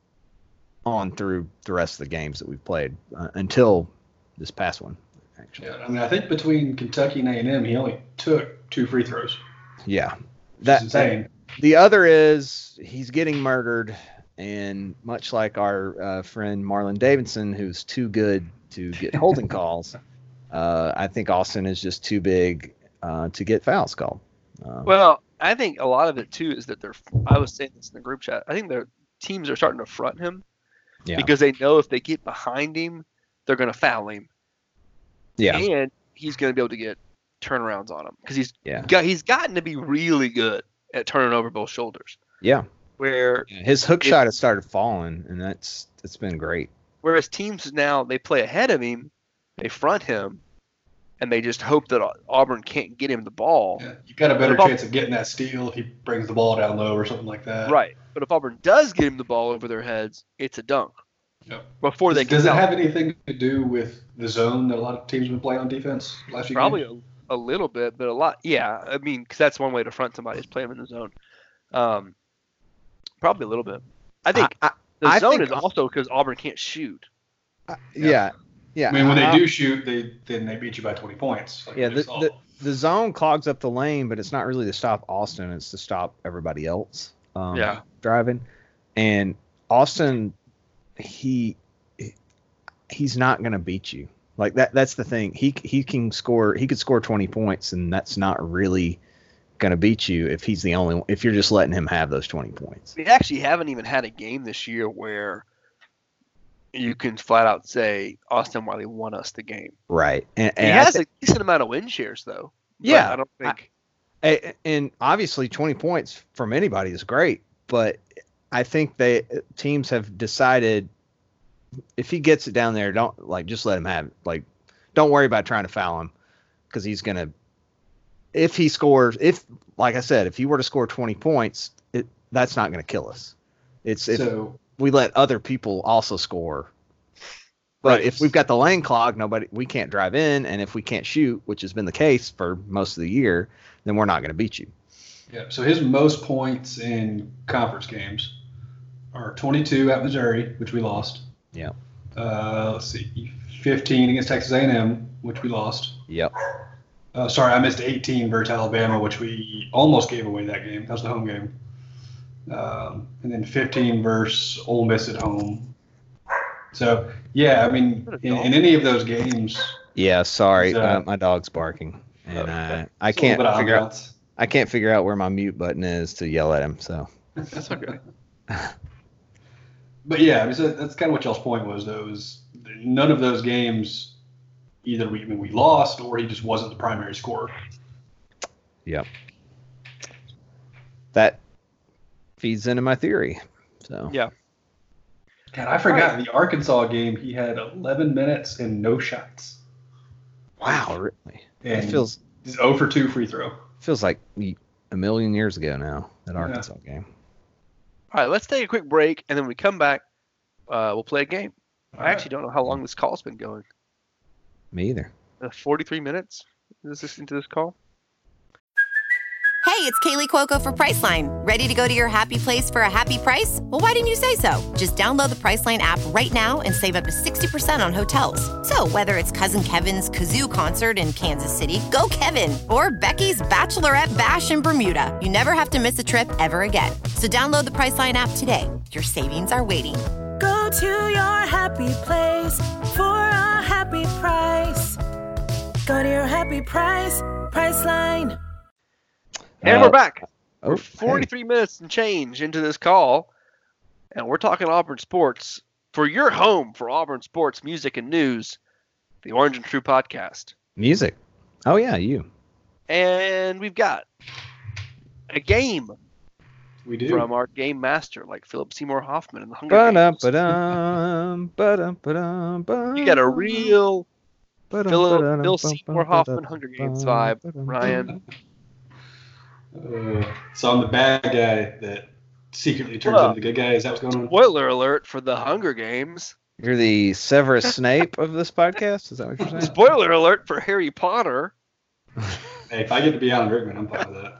S5: on through the rest of the games that we've played uh, until this past one, actually.
S4: Yeah, I mean, I think between Kentucky and A and M, he only took two free throws.
S5: Yeah.
S4: Which
S5: That,
S4: is insane.
S5: the other is he's getting murdered, and much like our uh, friend Marlon Davidson, who's too good to get holding calls, uh, I think Austin is just too big uh, to get fouls called. Um,
S3: Well, I think a lot of it too is that they're. I was saying this in the group chat. I think their teams are starting to front him
S5: yeah,
S3: because they know if they get behind him, they're going to foul him,
S5: yeah,
S3: and he's going to be able to get turnarounds on him because he's
S5: yeah,
S3: got he's gotten to be really good at turning over both shoulders.
S5: yeah.
S3: Where
S5: His hook
S3: If-
S5: shot has started falling, and that's it's been great.
S3: whereas teams now they play ahead of him, they front him, and they just hope that Au- Auburn can't get him the ball.
S4: Yeah, you got a better
S3: But if
S4: chance of getting that steal if he brings the ball down low or something like that.
S3: Right. But if Auburn does get him the ball over their heads, it's a dunk.
S4: Yep.
S3: Before they
S4: Does,
S3: can
S4: does it
S3: foul.
S4: have anything to do with the zone that a lot of teams have been playing on defense last few
S3: Probably
S4: games?
S3: a, a little bit, but a lot. Yeah, I mean, because that's one way to front somebody is play them in the zone. Um, probably a little bit. I think
S5: I,
S3: the
S5: I
S3: zone
S5: think-
S3: is also because Auburn can't shoot.
S5: I, yeah, yeah.
S4: I mean, when they
S5: I-
S4: do shoot, they then they beat you by twenty points. Like
S5: Yeah,
S4: we
S5: the,
S4: just saw.
S5: the the zone clogs up the lane, but it's not really to stop Austin. It's to stop everybody else um,
S3: Yeah.
S5: driving. And Austin, he he's not going to beat you. Like that. That's the thing. He he can score. He could score twenty points, and that's not really going to beat you if he's the only. If you're just letting him have those twenty points.
S3: We actually haven't even had a game this year where you can flat out say Austin Wiley won us the game.
S5: Right. And,
S3: He
S5: and I
S3: has
S5: thi-
S3: a decent amount of win shares, though. But
S5: Yeah,
S3: I don't think.
S5: A- And obviously, twenty points from anybody is great, but I think they teams have decided if he gets it down there, don't like just let him have it. Like, don't worry about trying to foul him because he's gonna. If he scores, if like I said, if he were to score twenty points, it that's not gonna kill us. It's if
S4: so
S5: we let other people also score. But
S3: Right.
S5: if we've got the lane clogged, nobody we can't drive in, and if we can't shoot, which has been the case for most of the year, then we're not going to beat you.
S4: yeah, so his most points in conference games are twenty-two at Missouri, which we lost.
S5: Yeah.
S4: Uh, let's see, fifteen against Texas A and M, which we lost.
S5: Yep.
S4: Uh, sorry, I missed eighteen versus Alabama, which we almost gave away that game. That was the home game. Um, and then fifteen versus Ole Miss at home. So, yeah, I mean, in, in any of those games,
S5: Yeah. Sorry,
S4: Is, uh,
S5: uh, my dog's barking, and
S3: Okay.
S5: uh, I
S4: it's a
S5: can't
S4: little bit of
S5: figure out.
S4: ambiance.
S5: I can't figure out where my mute button is to yell at him. So.
S3: That's okay.
S4: But yeah, I mean, so that's kind of what y'all's point was, though, is none of those games, either we I mean, we lost or he just wasn't the primary scorer.
S5: Yep. That feeds into my theory. So.
S3: Yeah.
S4: God, I forgot the Arkansas game. He had eleven minutes and no shots.
S5: Wow. Really.
S4: And
S5: It feels
S4: he's zero for two free throw.
S5: feels like a million years ago now. That Arkansas game.
S3: All right, let's take a quick break, and then when we come back, uh, we'll play a game.
S4: All
S3: I actually don't know how long this call's been going.
S5: Me either.
S3: Uh, forty-three minutes? Is this into this call?
S6: Hey, it's Kaylee Cuoco for Priceline. Ready to go to your happy place for a happy price? Well, why didn't you say so? Just download the Priceline app right now and save up to sixty percent on hotels. So whether it's Cousin Kevin's Kazoo concert in Kansas City, go Kevin, or Becky's Bachelorette Bash in Bermuda, you never have to miss a trip ever again. So download the Priceline app today. Your savings are waiting.
S7: Go to your happy place for a happy price. Go to your happy price, Priceline.
S3: And
S5: Uh,
S3: we're back.
S5: Oh,
S3: We're forty-three minutes and change into this call. And we're talking Auburn sports for your home for Auburn sports, music, and news, the Orange and True podcast.
S5: Music. Oh, yeah, you.
S3: And we've got a game
S4: We do.
S3: from our game master, like Philip Seymour Hoffman in the Hunger
S5: Ba-dum,
S3: Games.
S5: ba-dum, ba-dum, ba-dum, ba-dum.
S3: You got a real
S5: Ba-dum,
S3: Phil,
S5: ba-dum,
S3: Phil
S5: ba-dum,
S3: Seymour Hoffman
S5: ba-dum,
S3: Hunger Games
S5: ba-dum,
S3: vibe,
S5: ba-dum,
S3: Ryan.
S4: Uh, so I'm the bad guy that secretly turns
S3: Well,
S4: into the good guy. Is that what's going on?
S3: Spoiler alert for the Hunger Games.
S5: You're the Severus Snape of this podcast? Is that what you're saying?
S3: Spoiler alert for Harry Potter.
S4: Hey, if I get to be Alan Rickman, I'm fine with that.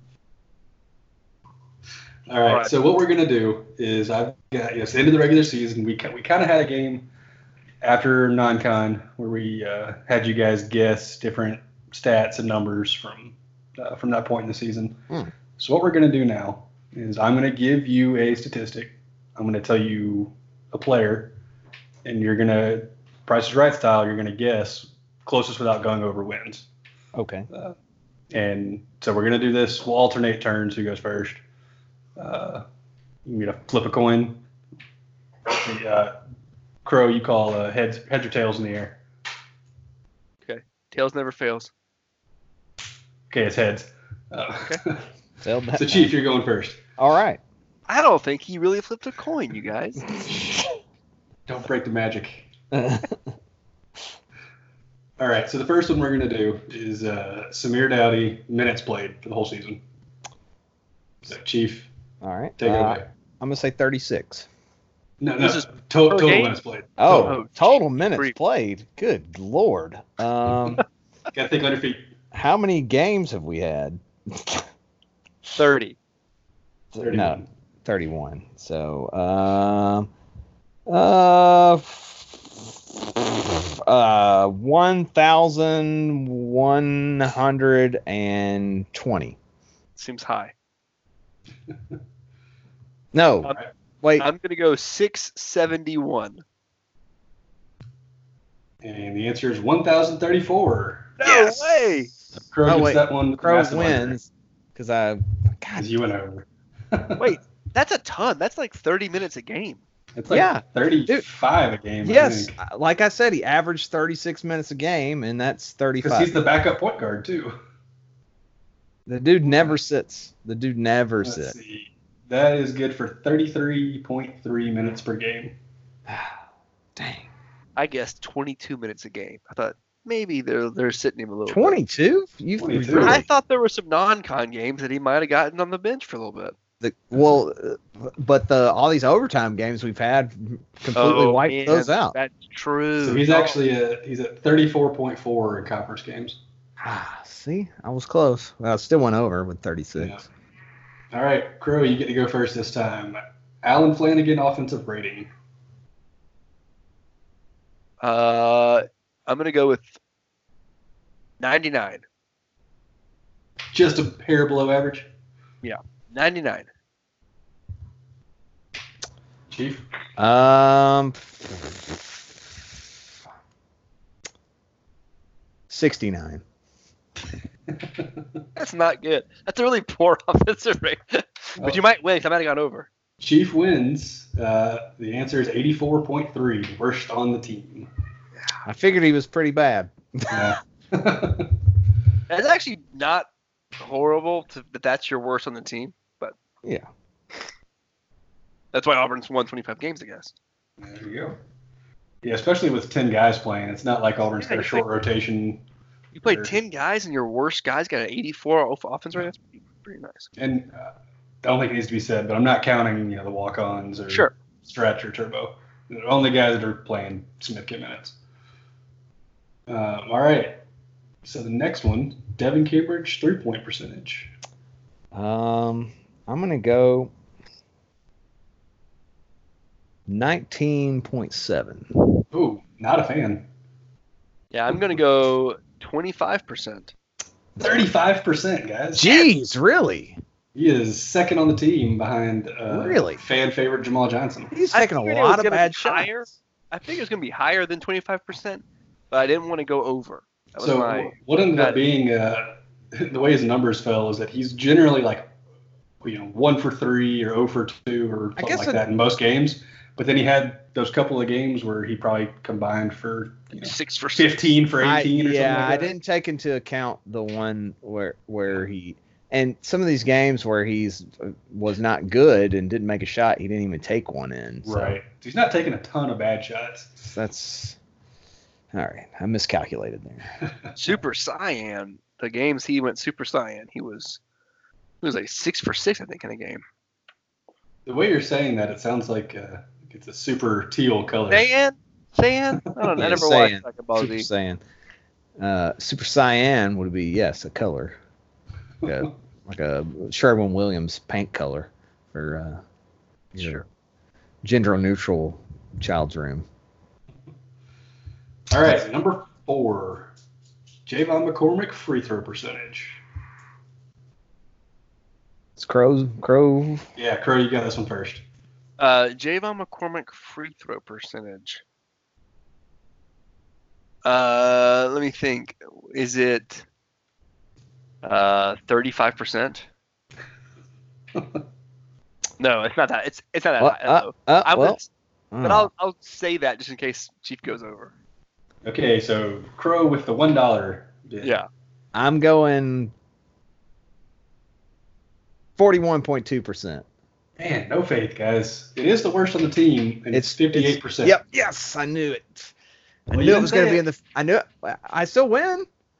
S4: All right,
S3: All right.
S4: So what we're gonna do is I've got you know, it's the end of the regular season. We we kind of had a game after non-con where we uh, had you guys guess different stats and numbers from uh, from that point in the season.
S5: Hmm.
S4: So what we're gonna do now is I'm gonna give you a statistic. I'm gonna tell you a player, and you're gonna Price is Right style. You're gonna guess closest without going over wins.
S5: Okay.
S4: Uh, and so we're gonna do this. We'll alternate turns. Who goes first? Uh, you get to flip a coin. The, uh, Crow, you call uh, heads, heads or tails in the air.
S3: Tails never fails.
S4: Okay, it's heads. Uh,
S5: Sailed that
S4: so Chief, you're going first.
S5: All right.
S3: I don't think he really flipped a coin, you guys.
S4: Don't break the magic. All right, so the first one we're gonna do is uh, Samir Dowdy minutes played for the whole season. So Chief,
S5: All right.
S4: take it
S5: Uh,
S4: away.
S5: I'm going to say thirty-six.
S4: No, no,
S3: this is
S4: to-
S3: per
S4: total
S3: game?
S4: minutes played.
S5: Oh,
S3: Oh,
S5: total minutes
S3: free.
S5: played. Good Lord. Um,
S4: Gotta think on your feet.
S5: how many games have we had?
S3: thirty.
S5: No,
S4: thirty-one.
S5: thirty-one. So, um, uh, f- uh, one thousand one hundred twenty.
S3: Seems high.
S5: No,
S3: I'm-
S5: wait.
S3: I'm going to go six seventy-one.
S4: And the answer is one thousand thirty-four.
S3: No
S5: Yes.
S3: way!
S4: Crow
S5: Oh,
S4: gets
S5: wait.
S4: that one. with the
S5: Crow
S4: massive under.
S5: wins because I.
S4: Because
S5: God,
S4: you went over.
S3: Wait, that's a ton. That's like thirty minutes a game.
S4: It's like
S5: Yeah.
S4: thirty-five a game.
S5: yes, like I said, he averaged thirty-six minutes a game, and that's
S4: Because
S5: thirty-five.
S4: he's the backup point guard, too.
S5: The dude never sits. The dude never
S4: Let's
S5: sits.
S4: see. That is good for thirty-three point three minutes per game.
S5: Dang.
S3: I guessed twenty-two minutes a game. I thought maybe they're they're sitting him a little bit.
S5: twenty-two? You
S4: twenty-two.
S5: really?
S3: I thought there were some non-con games that he might have gotten on the bench for a little bit.
S5: The, well, uh, but the all these overtime games we've had completely wiped
S3: man,
S5: those out.
S3: That's true.
S4: So he's
S3: Oh,
S4: actually uh he's at thirty-four point four in conference games.
S5: Ah, see, I was close. Well, I still went over with thirty-six.
S4: Yeah. All right, Crow, you get to go first this time. Alan Flanagan offensive rating.
S3: Uh, I'm gonna go with ninety-nine.
S4: Just a hair below average.
S3: ninety-nine.
S4: Chief.
S5: Um, sixty-nine.
S3: That's not good. That's a really poor offensive rate. But you might win. 'Cause I might have gone over.
S4: Chief wins. Uh, the answer is eighty-four point three, worst on the team.
S5: I figured he was pretty bad.
S4: Yeah.
S3: That's actually not horrible to, that that's your worst on the team. But
S5: Yeah.
S3: that's why Auburn's won twenty-five games, I guess.
S4: There you go. Yeah, especially with ten guys playing. It's not like Auburn's
S3: Yeah,
S4: got a
S3: you
S4: short
S3: think-
S4: rotation.
S3: You played
S4: Sure.
S3: ten guys and your worst guys got an eighty-four off offense rate. That's pretty, pretty nice.
S4: And uh, I don't think it needs to be said, but I'm not counting you know the walk-ons or
S3: Sure.
S4: stretch or turbo. The only guys that are playing significant minutes. Um, all right. So the next one, Devin Cambridge three-point percentage.
S5: Um, I'm gonna go nineteen point seven.
S4: Ooh, not a fan.
S3: Yeah, I'm gonna go twenty-five percent.
S4: thirty-five percent, guys.
S5: Jeez, really?
S4: He is second on the team behind uh,
S5: Really?
S4: fan favorite Jamal Johnson.
S5: He's
S3: I
S5: taking a
S3: figured it
S5: lot
S3: was
S5: of
S3: gonna
S5: bad
S3: be
S5: shots.
S3: higher. I think it was gonna be higher than twenty-five percent, but I didn't want to go over. That was
S4: So
S3: my.
S4: what ended
S3: Got
S4: up
S3: it.
S4: being uh, the way his numbers fell is that he's generally like you know, one for three or zero for two or
S5: I
S4: something
S5: guess
S4: like
S5: it-
S4: that in most games. But then he had those couple of games where he probably combined for you know,
S3: Six for six.
S4: fifteen for
S5: I,
S4: eighteen or
S5: yeah,
S4: something like
S5: I
S4: that.
S5: didn't take into account the one where where he and some of these games where he's uh, was not good and didn't make a shot. He didn't even take one in. So
S4: Right. He's not taking a ton of bad shots.
S5: That's all right. I miscalculated there.
S3: Super Cyan. The games he went Super Cyan, he was he was like six for six, I think, in a game.
S4: The way you're saying that, it sounds like uh, it's a super teal color.
S3: Cyan? Cyan? I don't know. I
S5: Yeah,
S3: never
S5: Saiyan.
S3: watched Dragon Ball
S5: Super
S3: Z.
S5: Saiyan. Uh, Super Cyan would be yes, a color, like a, like a Sherwin-Williams paint color for uh, your
S3: Sure.
S5: gender neutral child's room.
S4: All right, number four, Javon McCormick free throw percentage.
S5: It's Crow. Crow.
S4: Yeah, Crow, you got this one first.
S3: Uh, Javon McCormick free throw percentage. Uh, let me think. Is it uh thirty-five percent? No, it's not that. It's it's not that
S5: Well,
S3: high.
S5: uh,
S3: though.
S5: uh,
S3: I would,
S5: well,
S3: but
S5: oh.
S3: I'll I'll say that just in case Chief goes over.
S4: Okay, so Crow with the one dollar bid.
S3: Yeah.
S5: I'm going forty-one point two percent.
S4: Man, no faith, guys. It is the worst on the team, and it's fifty-eight percent.
S5: Yep. Yes, I knew it. I
S4: Well, you
S5: knew it
S4: didn't
S5: was going to
S4: say
S5: be
S4: it.
S5: in the. I knew it. I still win.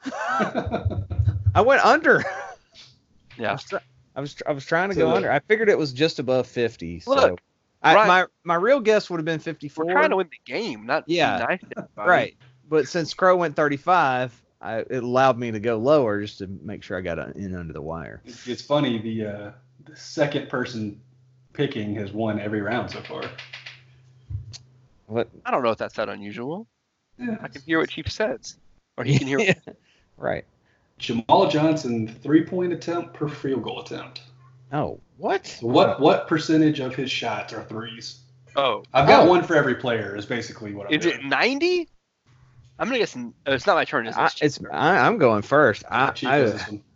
S5: I went under. I
S3: Yeah.
S5: was, try, I was. I was trying to
S4: So
S5: go
S4: the-
S5: under. I figured it was just above fifty. So
S3: Look,
S5: I,
S3: right.
S5: my my real guess would have been fifty-four.
S3: We're trying to win the game, not
S5: Yeah.
S3: be nice to everybody.
S5: Right. But since Crow went thirty-five, I, it allowed me to go lower just to make sure I got in under the wire.
S4: It's, it's funny, the uh, the second person picking has won every round so far.
S5: What?
S3: I don't know if that's that unusual.
S4: Yeah.
S3: I can hear what Chief says, or he can hear.
S5: Right.
S4: Jamal Johnson, three-point attempt per field goal attempt.
S5: Oh, what?
S4: So what what percentage of his shots are threes?
S3: Oh,
S4: I've got
S5: Oh.
S4: one for every player. Is basically what I'm
S3: is it
S4: doing.
S3: ninety? I'm gonna guess. n- Oh, it's not my turn. Is it?
S5: I, it's. I, I'm going first. I,
S4: Chief does this
S5: I
S4: one.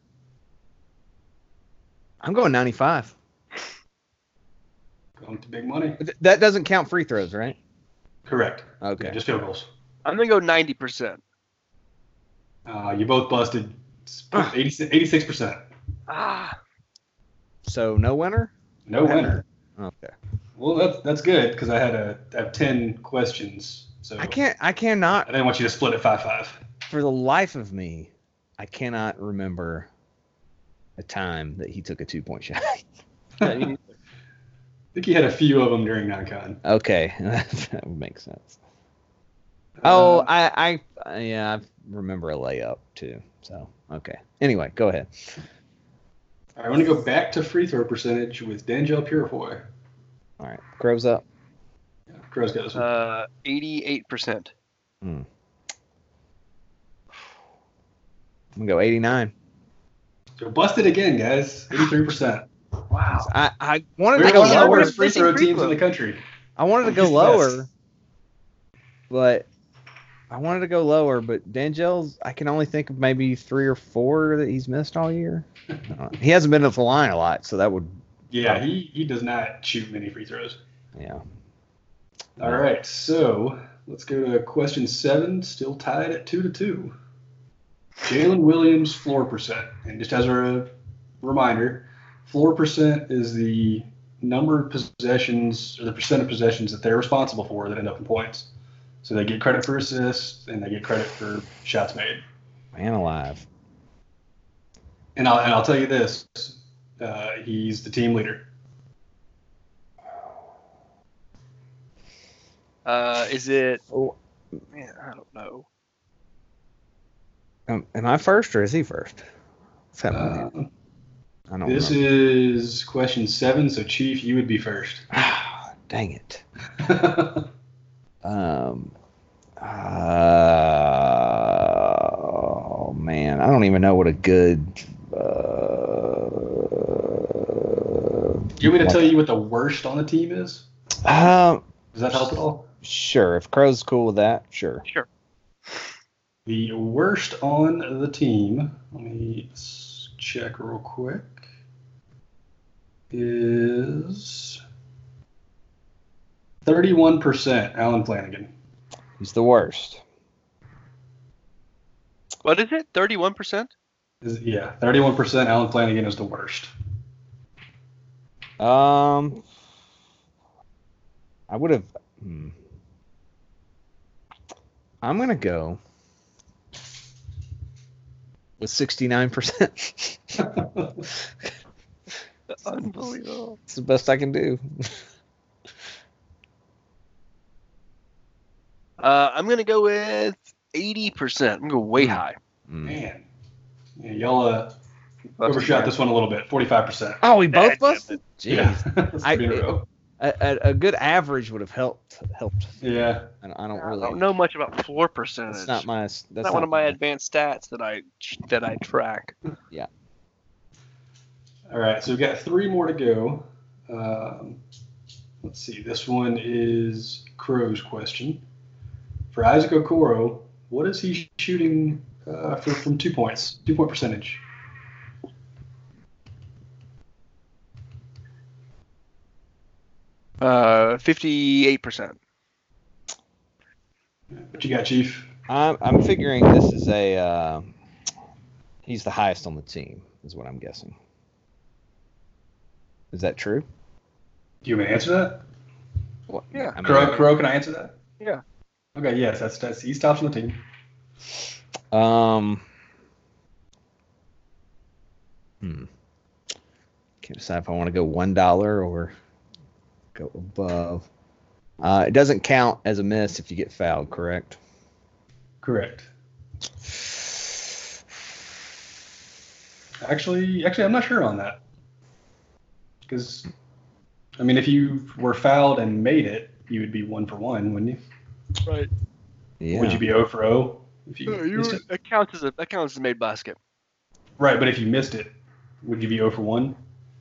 S5: I'm going ninety-five.
S4: Going to big money.
S5: Th- That doesn't count free throws, right?
S4: Correct.
S5: Okay.
S4: Yeah, just field goals.
S3: I'm gonna go ninety percent.
S4: Uh, you both busted eighty-six percent.
S3: Ah,
S5: So no winner?
S4: No winner.
S5: Okay.
S4: Well, that's that's good because I had a I have ten questions. So
S5: I can't. I
S4: I
S5: cannot.
S4: didn't want you to split it five five.
S5: For the life of me, I cannot remember a time that he took a two-point shot.
S3: yeah, you need-
S4: I think he had a few of them during non-con.
S5: Okay, that would make sense. Oh,
S4: Uh,
S5: I, I, yeah, I remember a layup too. So okay. Anyway, go ahead.
S4: I want to go back to free throw percentage with D'Angelo Purifoy.
S5: All right, Crow's up.
S4: Yeah, Crow's got this one.
S3: uh, eighty-eight percent.
S5: Hmm. I'm gonna go eighty-nine.
S4: So busted again, guys. eighty-three percent.
S3: Wow.
S5: I, I wanted
S4: We're
S5: to go
S4: one of the
S5: lower.
S4: worst free
S3: Missing
S4: throw
S3: free
S4: teams in
S3: throws.
S4: the country.
S5: I wanted to
S4: I'm
S5: go
S4: just
S5: lower,
S4: messed.
S5: but I wanted to go lower. But D'Angelo's, I can only think of maybe three or four that he's missed all year. Uh, he hasn't been at the line a lot, so that would,
S4: Yeah, he, he does not shoot many free throws.
S5: yeah.
S4: All right, so let's go to question seven, still tied at two to two. Jalen Williams floor percent, and just as a reminder, floor percent is the number of possessions or the percent of possessions that they're responsible for that end up in points. So they get credit for assists and they get credit for shots made.
S5: Man alive.
S4: And I'll and I'll tell you this, uh, he's the team leader.
S3: Uh, is it?
S5: Oh,
S3: Man, I don't know.
S5: um, am I first or is he first? What's happening?
S4: Uh,
S5: I don't
S4: this
S5: remember.
S4: is question seven, so Chief, you would be first.
S5: Ah, dang it. Um. Uh, oh man, I don't even know what a good. Uh,
S4: Do you want me to tell you what the worst on the team is?
S5: Um.
S4: Does that help at all?
S5: Sure. If Crow's cool with that, sure.
S3: Sure.
S4: The worst on the team, let me s- check real quick. is thirty-one percent Alan Flanagan.
S5: He's the worst.
S3: What is it? thirty-one percent?
S4: Is, yeah, thirty-one percent Alan Flanagan is the worst.
S5: Um, I would have. Hmm. I'm gonna go with sixty-nine percent.
S3: Unbelievable.
S5: It's the best I can do.
S3: Uh, I'm gonna go with eighty percent. I'm gonna go way high.
S5: Mm.
S4: Man, yeah, y'all uh, overshot this one a little bit. forty-five percent.
S5: Oh, we both
S3: That-
S5: busted. Jeez,
S4: Yeah, that's
S5: I-
S4: three in a row.
S5: a, a, a good average would have helped. Helped.
S4: Yeah.
S5: I don't, I don't
S3: I
S5: really.
S3: don't know much about floor percentage.
S5: That's not my. That's
S3: That's not one of my advanced stats that I that I track.
S4: All right, so we've got three more to go. Um, let's see. This one is Crow's question. For Isaac Okoro, what is he shooting uh, for, from two points? Two point percentage.
S3: Uh, fifty-eight percent.
S4: What you got, Chief?
S5: I'm, I'm figuring this is a. Uh, he's the highest on the team, is what I'm guessing. Is that true?
S4: Do you want me to answer that?
S5: Well,
S3: Yeah.
S5: I mean,
S4: Crow, Crow, can I answer that?
S3: Yeah.
S4: Okay, yes, that's that's he's tops on the team.
S5: Um. Hmm. Can't decide if I want to go one dollar or go above. Uh, it doesn't count as a miss if you get fouled, correct?
S4: Correct. Actually, actually, I'm not sure on that. Because, I mean, if you were fouled and made it, you would be one for one, wouldn't you?
S3: Right.
S5: Yeah.
S4: Would you be zero for zero if you
S3: You,
S4: missed it?
S3: that counts as a that counts as a made basket.
S4: Right, but if you missed it, would you be zero for one?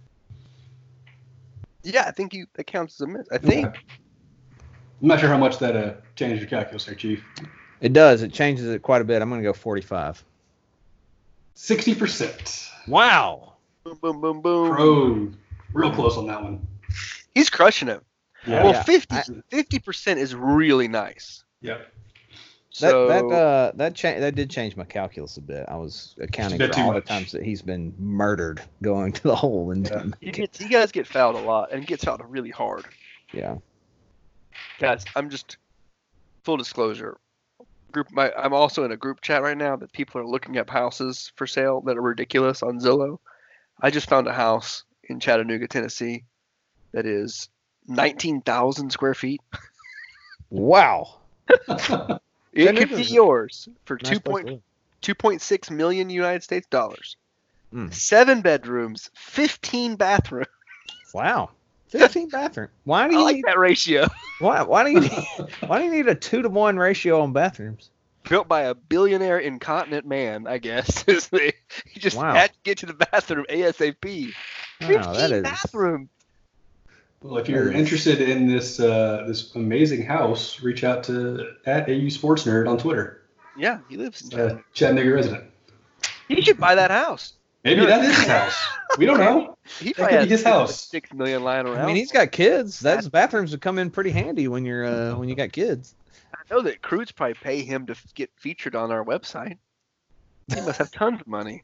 S3: Yeah, I think you that counts as a miss. I think.
S4: Okay. I'm not sure how much that uh, changed your calculus there, Chief.
S5: It does. It changes it quite a bit. I'm going to go forty-five.
S4: sixty percent.
S5: Wow.
S3: Boom, boom, boom, boom.
S4: Pro, real close on that one.
S3: He's crushing it.
S4: Yeah.
S3: Well,
S5: Yeah,
S3: fifty percent is really nice.
S4: Yep.
S5: That
S3: So
S5: that uh that cha- that did change my calculus a bit. I was accounting
S4: bit
S5: for
S4: too
S5: all the
S4: much.
S5: times that he's been murdered going to the hole and
S4: Yeah.
S3: he gets, he guys get fouled a lot and gets fouled really hard.
S5: yeah.
S3: Guys, I'm just full disclosure. Group, my, I'm also in a group chat right now that people are looking up houses for sale that are ridiculous on Zillow. I just found a house in Chattanooga, Tennessee, that is nineteen thousand square feet.
S5: Wow.
S3: It could be
S5: Chattanooga's a
S3: yours for
S5: Nice
S3: two
S5: place
S3: point
S5: to live.
S3: two point six million United States dollars.
S5: Mm.
S3: Seven bedrooms, fifteen bathrooms.
S5: Wow. Fifteen bathroom. Why do
S3: I
S5: you
S3: like
S5: need,
S3: that ratio.
S5: why why do you need, why do you need a two to one ratio on bathrooms?
S3: Built by a billionaire incontinent man, I guess. he just
S5: Wow.
S3: had to get to the bathroom ASAP.
S5: Wow,
S3: fifteen
S5: that is
S3: bathroom.
S4: Well, if you're interested in this uh, this amazing house, reach out to at A U Sports Nerd on Twitter.
S3: Yeah, he lives in
S4: Uh,
S3: Chattanooga.
S4: Chattanooga resident.
S3: He should buy that house.
S4: Maybe that is his house. We don't know.
S3: He
S4: That
S3: probably
S4: could
S3: has
S4: be his house.
S3: Six million lying around.
S5: I mean, he's got kids. Those bathrooms would come in pretty handy when you're uh, when you got kids.
S3: I know that Cruz probably pay him to f- get featured on our website. He must have tons of money.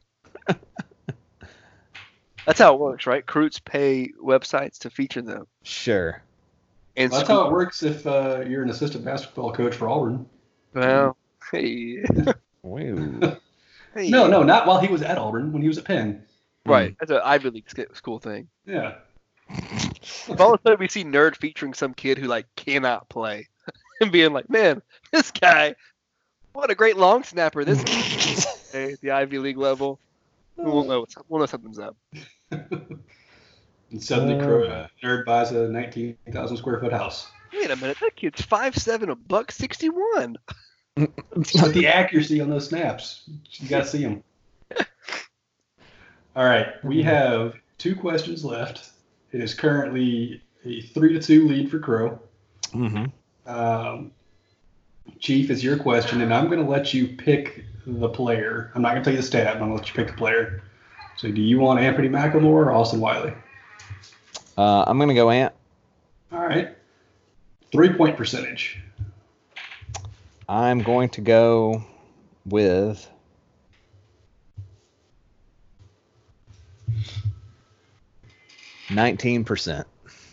S3: That's how it works, right? Cruz pay websites to feature them.
S5: Sure.
S3: And
S4: Well, that's how it works if uh, you're an assistant basketball coach for Auburn.
S3: Well, hey,
S5: Wow.
S3: hey.
S4: No, no, not while he was at Auburn. When he was at Penn.
S3: Right, that's an Ivy League sk- school thing.
S4: Yeah.
S3: If all of a sudden we see Nerd featuring some kid who like cannot play, and being like, "Man, this guy, what a great long snapper! This kid, hey, at the Ivy League level, we'll know what's, we'll know something's up."
S4: And suddenly, Crow, uh, Nerd buys a nineteen thousand square foot house.
S3: Wait a minute, that kid's five seven, a buck sixty-one.
S4: But the accuracy on those snaps, you got to see them. All right, we have two questions left. It is currently a three to two lead for Crow.
S5: Mm-hmm.
S4: Um, Chief, it's your question, and I'm going to let you pick the player. I'm not going to tell you the stat. I'm going to let you pick the player. So, do you want Anthony McLemore or Austin Wiley?
S5: Uh, I'm gonna go Ant.
S4: All right. Three-point percentage.
S5: I'm going to go with nineteen percent.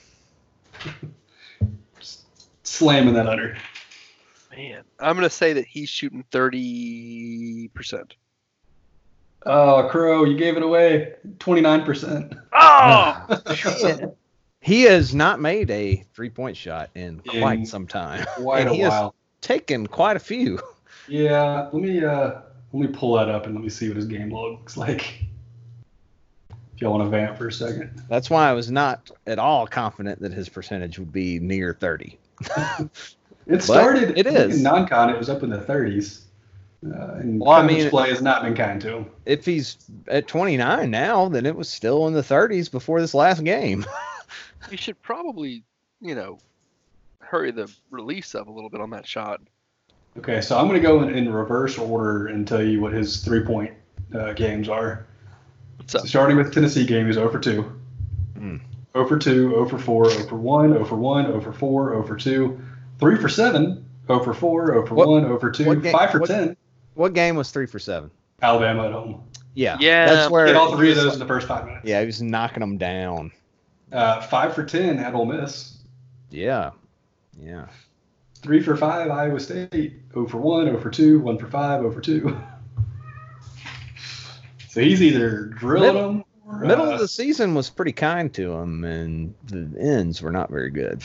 S4: Slamming that under.
S3: Man, I'm gonna say that he's shooting thirty percent.
S4: Oh, Crow, you gave it away. twenty-nine percent.
S3: Oh,
S5: He has not made a three-point shot in
S4: In
S5: quite some time.
S4: Quite
S5: and
S4: a
S5: he has
S4: while.
S5: taken quite a few.
S4: Yeah, let me uh let me pull that up and let me see what his game log looks like. If y'all want to vamp for a second.
S5: That's why I was not at all confident that his percentage would be near thirty.
S4: It started
S5: it
S4: I think
S5: is.
S4: in non-con, it was up in the thirties. Uh, and
S5: Well, I
S4: conference
S5: mean-
S4: play has not been kind to him.
S5: If he's at twenty-nine now, then it was still in the thirties before this last game.
S3: you should probably, you know, hurry the release up a little bit on that shot.
S4: Okay, so I'm going to go in, in reverse order and tell you what his three-point uh, games are.
S3: What's up?
S4: So starting with the Tennessee game, he's zero for two.
S5: Mm.
S4: zero for two, zero for four, zero for one, zero for one, zero for four, zero for two, three for seven, zero for four, zero for
S5: What-
S4: one, zero for two,
S5: what ga-
S4: five for
S5: what-
S4: ten.
S5: What game was three for seven?
S4: Alabama at home.
S5: Yeah.
S3: Yeah.
S5: That's where
S4: Hit all three of
S5: he was-
S4: those in the first five minutes.
S5: Yeah, he was knocking them down.
S4: Uh, five for ten at Ole Miss.
S5: Yeah. Yeah.
S4: Three for five, Iowa State. zero for one, zero for two, one for five, zero for two. So he's either drilling
S5: Middle-
S4: them or,
S5: Middle
S4: uh,
S5: of the season was pretty kind to him, and the ends were not very good.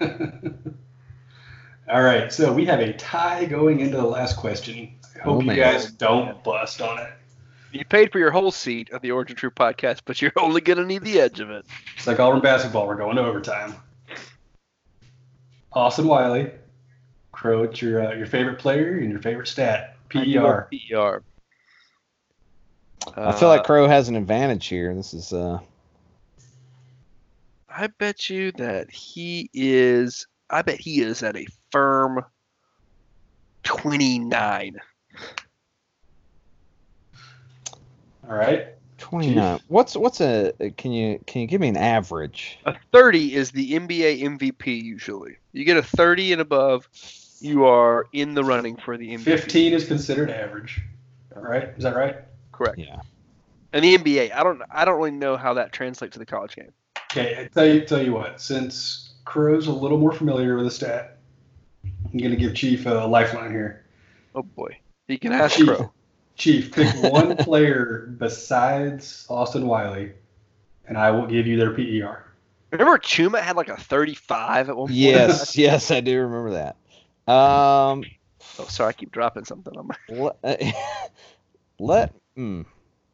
S4: All right, so we have a tie going into the last question. I hope
S5: Oh,
S4: you
S5: man.
S4: guys don't bust on it.
S3: You paid for your whole seat of the Orange and True podcast, but you're only gonna need the edge of it.
S4: It's like Auburn basketball. We're going to overtime. Austin Wiley, Crow, it's your uh, your favorite player and your favorite stat. P E R.
S3: P E R.
S5: I feel like Crow has an advantage here. This is uh
S3: I bet you that he is. I bet he is at a firm twenty-nine.
S4: All right.
S5: twenty-nine. What's what's a can you can you give me an average?
S3: A thirty is the N B A M V P usually. You get a thirty and above, you are in the running for the M V P.
S4: fifteen is considered average. All right. Is that right?
S3: Correct.
S5: Yeah.
S3: And the N B A, I don't I don't really know how that translates to the college game.
S4: Okay. I tell you, tell you what. Since Crow's a little more familiar with the stat, I'm going to give Chief a lifeline here.
S3: Oh boy. He can ask
S4: Chief,
S3: Crow.
S4: Chief, pick one player besides Austin Wiley, and I will give you their P E R.
S3: Remember Chuma had like a thirty-five at one point?
S5: Yes, yes, I do remember that. Um
S3: Oh, sorry, I keep dropping something on my.
S5: let, let mm,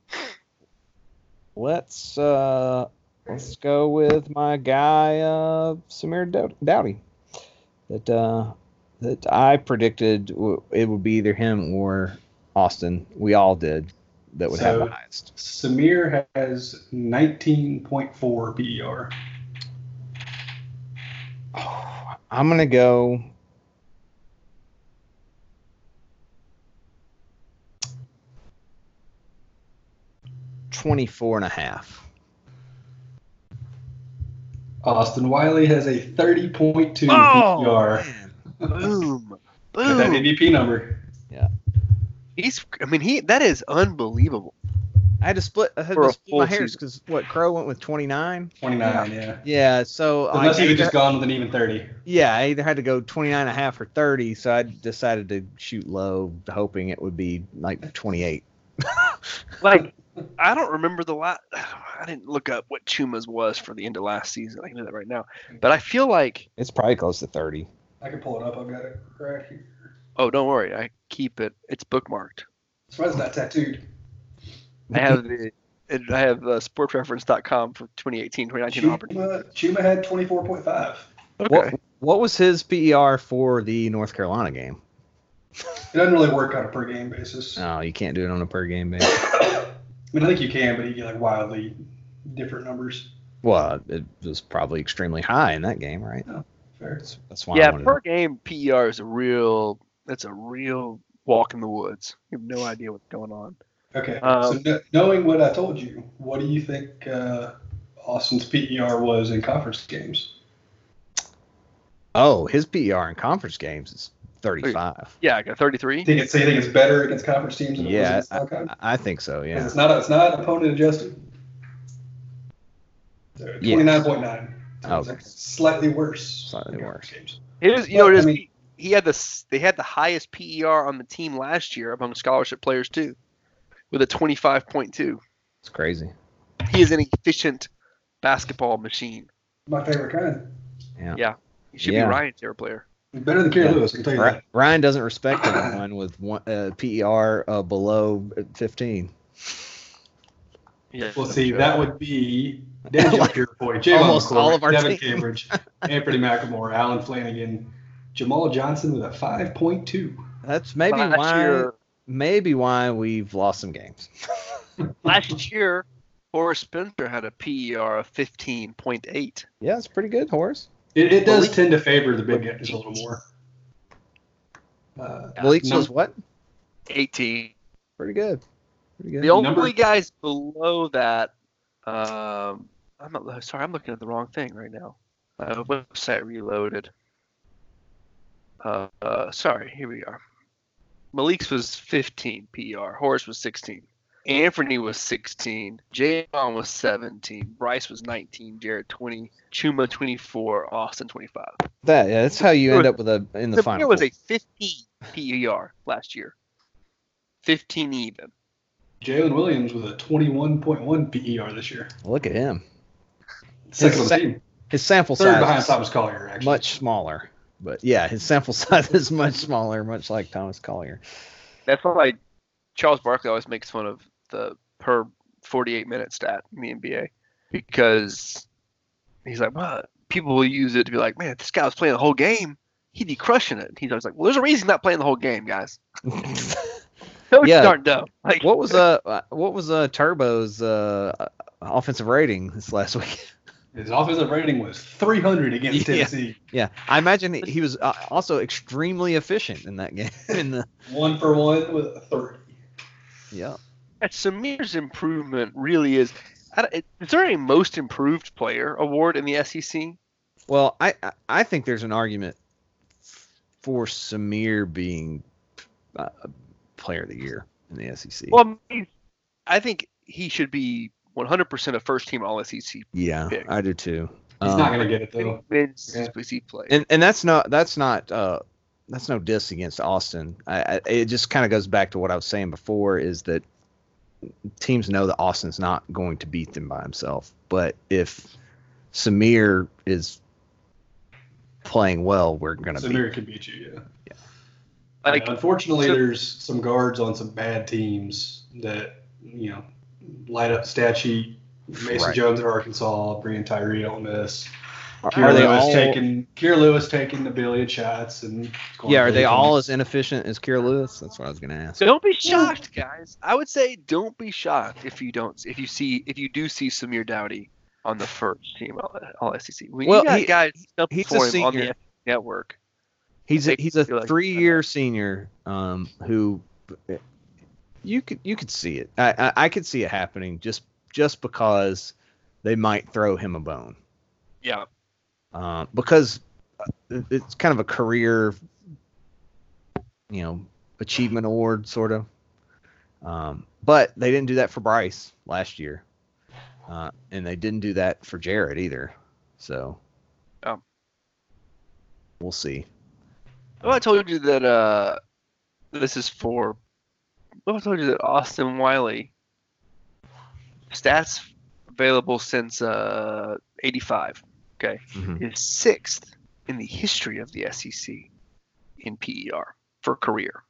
S5: let's uh let's go with my guy uh Samir Dow- Dowdy. That uh that I predicted w- it would be either him or Austin. We all did. That would have
S4: So-
S5: the highest.
S4: Samir has nineteen point four P E R.
S5: I'm gonna go. twenty-four and a half.
S4: Austin Wiley has a thirty point two
S3: Oh,
S4: P E R.
S3: Boom.
S4: Get that M
S3: Boom.
S4: V P number.
S3: He's. I mean, he. That is unbelievable.
S5: I had to split. I had
S3: For
S5: to
S3: a
S5: split
S3: full
S5: my hairs
S3: season.
S5: because what Crow went with twenty-nine.
S4: twenty-nine, yeah.
S5: Yeah, so
S4: Unless
S5: I
S4: he had
S5: either,
S4: just gone with an even thirty.
S5: yeah, I either had to go twenty-nine and a half or thirty, so I decided to shoot low, hoping it would be like twenty-eight.
S3: Like, I don't remember the last. I didn't look up what Chuma's was for the end of last season. I can do that right now. But I feel like.
S5: It's probably close to thirty.
S4: I can pull it up. I've got it right here.
S3: Oh, don't worry. I keep it. It's bookmarked.
S4: Surprised it's not tattooed.
S3: I have the. It, I have uh, sports reference dot com for twenty eighteen twenty nineteen Auburn.
S4: Chuma, Chuma had twenty-four point five.
S3: Okay.
S5: What What was his P E R for the North Carolina game?
S4: It doesn't really work on a per game basis.
S5: Oh, you can't do it on a per game basis.
S4: I mean, I think you can, but you get like wildly different numbers.
S5: Well, it was probably extremely high in that game, right?
S4: Fair.
S5: That's, that's why. I
S3: Yeah,
S5: wanted
S3: per
S5: to-
S3: game P E R is a real. That's a real walk in the woods. You have no idea what's going on.
S4: Okay.
S3: Um,
S4: so kn- knowing what I told you, what do you think uh, Austin's P E R was in conference games.
S5: Oh, his P E R in conference games is thirty-five.
S3: Yeah, I got thirty-three.
S4: Think it's, so you think it's better against conference teams than
S5: Yeah,
S4: it was against non-con?
S5: I, I think so. Yeah,
S4: It's not. It's not opponent adjusted.
S5: Yeah.
S4: Twenty-nine point nine.
S5: Oh.
S4: Slightly worse.
S5: Slightly
S4: in
S5: worse.
S4: conference games.
S3: It is, you know,
S4: But,
S3: it is.
S4: I mean-
S3: he had the they had the highest P E R on the team last year among scholarship players too, with a twenty-five point two.
S5: it's crazy.
S3: He is an efficient basketball machine.
S4: My favorite kind.
S5: Yeah.
S3: Yeah, he should
S5: Yeah.
S3: be Ryan's favorite player.
S4: He's better than Kerry
S5: Yeah.
S4: Lewis. I can tell you
S5: Ry-
S4: that.
S5: Ryan doesn't respect anyone with one uh, P E R uh, below fifteen.
S3: Yeah.
S4: Well, see, that would be Daniel Purefoy, Javon
S5: Almost
S4: McCoy,
S5: all of our
S4: Devin
S5: team.
S4: Cambridge, Anthony McLemore, Alan Flanagan, Jamal Johnson with a five point two.
S5: That's maybe
S3: Last
S5: why.
S3: year-
S5: Maybe why we've lost some games.
S3: Last year, Horace Spencer had a P E R of fifteen point eight.
S5: Yeah, it's pretty good, Horace.
S4: It, it does
S3: Malik-
S4: tend to favor the big guys a little more. Uh,
S5: Malik
S4: num-
S5: was what?
S3: eighteen.
S5: Pretty good. Pretty good.
S3: The only
S4: Number-
S3: guys below that, um, I'm not, sorry, I'm looking at the wrong thing right now. My website reloaded. Uh, uh, sorry, here we are. Malik's was fifteen P R. Horace was sixteen. Anthony was sixteen. Javon was seventeen. Bryce was nineteen. Jared twenty. Chuma twenty-four. Austin twenty-five.
S5: That yeah, that's how you end up with a in the
S3: There
S5: final.
S3: was
S5: four.
S3: a fifteen P E R last year. fifteen even.
S4: Jalen Williams with a twenty-one point one P E R this year.
S5: Look at him.
S4: Second on the
S5: sa-
S4: team.
S5: His sample
S4: Third
S5: size
S4: behind
S5: is
S4: Thomas Collier, actually.
S5: much smaller, but yeah, his sample size is much smaller, much like Thomas Collier.
S3: That's why like Charles Barkley always makes fun of the per forty-eight minute stat in the N B A because he's like, well, people will use it to be like, man, if this guy was playing the whole game, he'd be crushing it. He's always like, well, there's a reason he's not playing the whole game, guys. Coaches
S5: Yeah.
S3: aren't dumb. Like,
S5: What was uh what was uh Turbo's uh offensive rating this last week?
S4: His offensive rating was three hundred against
S5: Yeah.
S4: Tennessee.
S5: Yeah, I imagine he, he was uh, also extremely efficient in that game. In the
S4: One for one with a thirty.
S5: yeah,
S3: Samir's improvement really is. I don't- Is there a most improved player award in the S E C?
S5: well, I I- I think there's an argument for Samir being uh, player of the year in the S E C.
S3: Well, I mean, I think he should be one hundred percent a first team All S E C
S5: yeah,
S3: pick.
S5: I do too.
S4: He's
S5: Um,
S4: not going to get it, though.
S3: mid
S4: Yeah.
S3: S E C play.
S5: and and that's not that's not uh that's no diss against Austin. I, I, it just kind of goes back to what I was saying before, is that teams know that Austin's not going to beat them by himself. But if Samir is playing well, we're gonna beat.
S4: Samir could beat you, yeah.
S3: Like,
S4: Uh, unfortunately,
S3: so-
S4: there's some guards on some bad teams that, you know, light up the stat sheet. Mason
S5: Right.
S4: Jones at Arkansas, Brian Tyree at Ole Miss.
S5: Are,
S4: Kier
S5: are they
S4: Lewis
S5: all?
S4: taking Kier Lewis taking a billion shots and scoring
S5: Yeah, are they
S4: thirty
S5: all
S4: points.
S5: as inefficient as Kier Lewis? That's what I was gonna ask.
S3: Don't be shocked, guys. I would say don't be shocked if you don't if you see if you do see Samir Dowdy on the first team all, all S E C. When
S5: Well,
S3: you got
S5: he-
S3: guys stumping
S5: he's a
S3: for him on the
S5: senior.
S3: S E C network.
S5: He's a,
S3: Make
S5: he's
S3: me
S5: a
S3: feel like-
S5: three-year senior um, who you could you could see it. I, I I could see it happening just just because they might throw him a bone.
S3: Yeah.
S5: Um, because it's kind of a career, you know, achievement award sort of. Um, but they didn't do that for Bryce last year, uh, and they didn't do that for Jared either. So,
S3: Oh.
S5: we'll see.
S3: Well, I told you that uh, this is for. Well, I told you that Austin Wiley stats available since uh, eighty-five. Okay,
S5: Mhm.
S3: is sixth in the history of the S E C in P E R for career.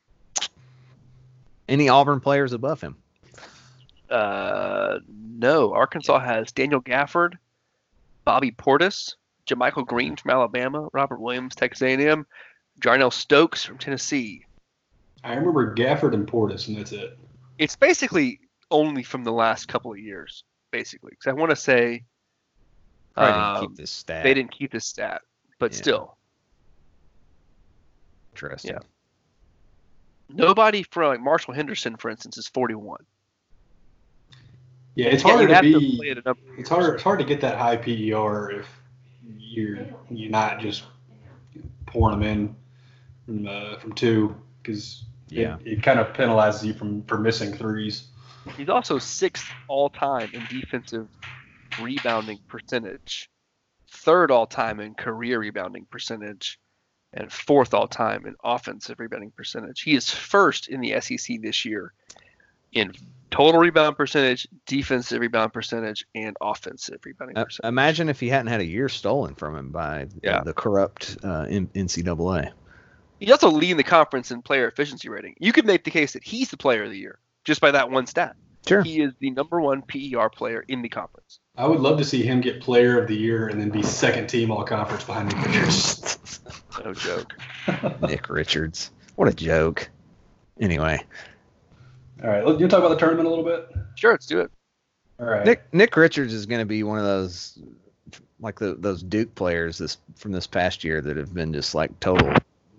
S5: Any Auburn players above him?
S3: Uh, no, Arkansas has Daniel Gafford, Bobby Portis, JaMychal Green from Alabama, Robert Williams, Texas A and M, Jarnell Stokes from Tennessee.
S4: I remember Gafford and Portis, and that's it.
S3: It's basically only from the last couple of years, basically. Because I want to say
S5: Probably
S3: um,
S5: didn't keep this stat.
S3: they didn't keep this stat, but
S5: Yeah.
S3: still,
S5: Interesting.
S3: yeah. Nobody from like Marshall Henderson, for instance, is forty-one.
S4: Yeah, it's
S3: Yeah,
S4: hard
S3: you'd
S4: to
S3: have to
S4: be.
S3: play at a number of
S4: It's
S3: years.
S4: hard. It's hard to get that high P E R if you're you're not just pouring them in from uh, from two, because
S5: Yeah.
S4: it, it kind of penalizes you from for missing threes.
S3: He's also sixth all time in defensive rebounding percentage, third all time in career rebounding percentage, and fourth all time in offensive rebounding percentage. He is first in the S E C this year in total rebound percentage, defensive rebound percentage, and offensive rebounding
S5: Uh,
S3: percentage.
S5: imagine if he hadn't had a year stolen from him by
S3: Yeah.
S5: the, the corrupt uh, N- NCAA.
S3: He's also leading the conference in player efficiency rating. You could make the case that he's the player of the year just by that one stat.
S5: Sure.
S3: He is the number one P E R player in the conference.
S4: I would love to see him get Player of the Year and then be second team all conference behind Nick Richards.
S3: No joke.
S5: Nick Richards. What a joke. Anyway,
S4: All right, you want to talk about the tournament a little bit?
S3: Sure, let's do it.
S4: All right.
S5: Nick Nick Richards is going to be one of those like the, those Duke players this from this past year that have been just like total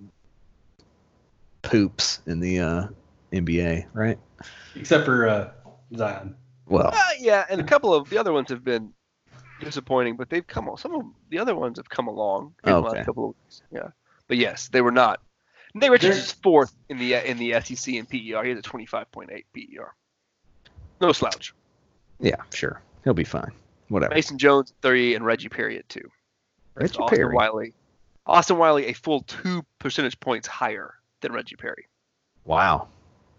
S5: poops in the uh, N B A, right?
S4: Except for uh, Zion.
S5: Well,
S3: Uh, yeah, and a couple of the other ones have been disappointing, but they've come. Some of the other ones have come along in the
S5: Okay.
S3: last couple of weeks. Yeah, but yes, they were not. Nick Richards
S4: They're-
S3: is fourth in the in the S E C in P E R. He has a twenty-five point eight P E R. No slouch.
S5: yeah, sure. He'll be fine. Whatever.
S3: Mason Jones at three and Reggie Perry at two.
S5: Reggie
S3: Austin
S5: Perry.
S3: Wiley. Austin Wiley a full two percentage points higher than Reggie Perry.
S5: Wow.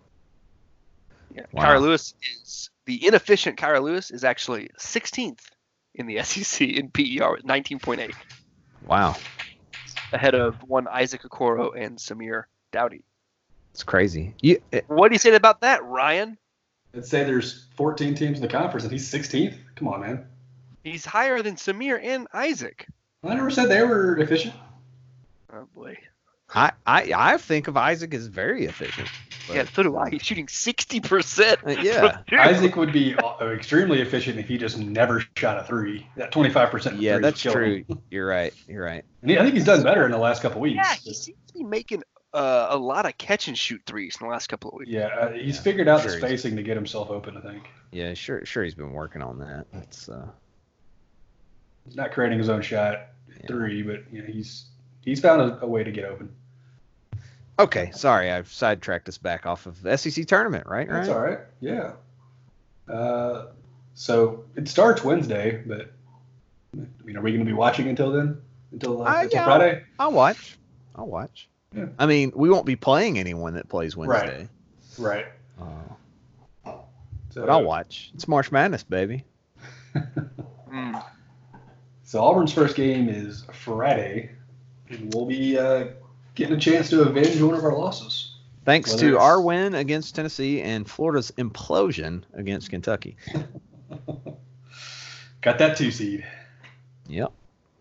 S3: Yeah.
S5: Wow.
S3: Kyra Lewis is the inefficient Kyra Lewis is actually sixteenth in the S E C in P E R with nineteen point eight,
S5: Wow.
S3: ahead of one Isaac Okoro and Samir Dowdy.
S5: It's crazy. You, it,
S3: What do you say about that, Ryan?
S4: Let's say there's fourteen teams in the conference and he's sixteenth. Come on, man.
S3: He's higher than Samir and Isaac.
S4: I never said they were efficient.
S3: Oh boy.
S5: I, I I think of Isaac as very efficient. but-
S3: Yeah, so do I. He's shooting sixty percent.
S5: Uh, yeah.
S4: Isaac would be uh, extremely efficient if he just never shot a three. That twenty-five percent.
S5: Yeah,
S4: threes
S5: that's
S4: would kill him.
S5: true. You're right. You're right.
S4: And he, I think he's done better in the last couple weeks.
S3: Yeah, he seems to be making uh, a lot of catch and shoot threes in the last couple of weeks.
S4: Yeah, uh, he's
S5: Yeah,
S4: figured out
S5: sure
S4: the
S5: he's-
S4: spacing to get himself open, I think.
S5: Yeah, sure. Sure, he's been working on that. That's uh,
S4: He's not creating his own shot at
S5: Yeah.
S4: three, but you know, he's he's found a, a way to get open.
S5: okay. Sorry, I've sidetracked us back off of the S E C tournament, right?
S4: That's
S5: right.
S4: all right. Yeah. Uh, so it starts Wednesday, but I mean, are we going to be watching until then? Until, uh,
S5: Uh,
S4: until
S5: yeah.
S4: Friday?
S5: I'll watch. I'll watch.
S4: Yeah.
S5: I mean, we won't be playing anyone that plays Wednesday.
S4: Right.
S5: Uh,
S4: So,
S5: but I'll watch. It's March Madness, baby.
S3: Mm.
S4: So Auburn's first game is Friday, and we'll be uh, getting a chance to avenge one of our losses.
S5: Thanks
S4: Whether
S5: to
S4: it's-
S5: our win against Tennessee and Florida's implosion against Kentucky.
S4: Got that two seed.
S5: Yep.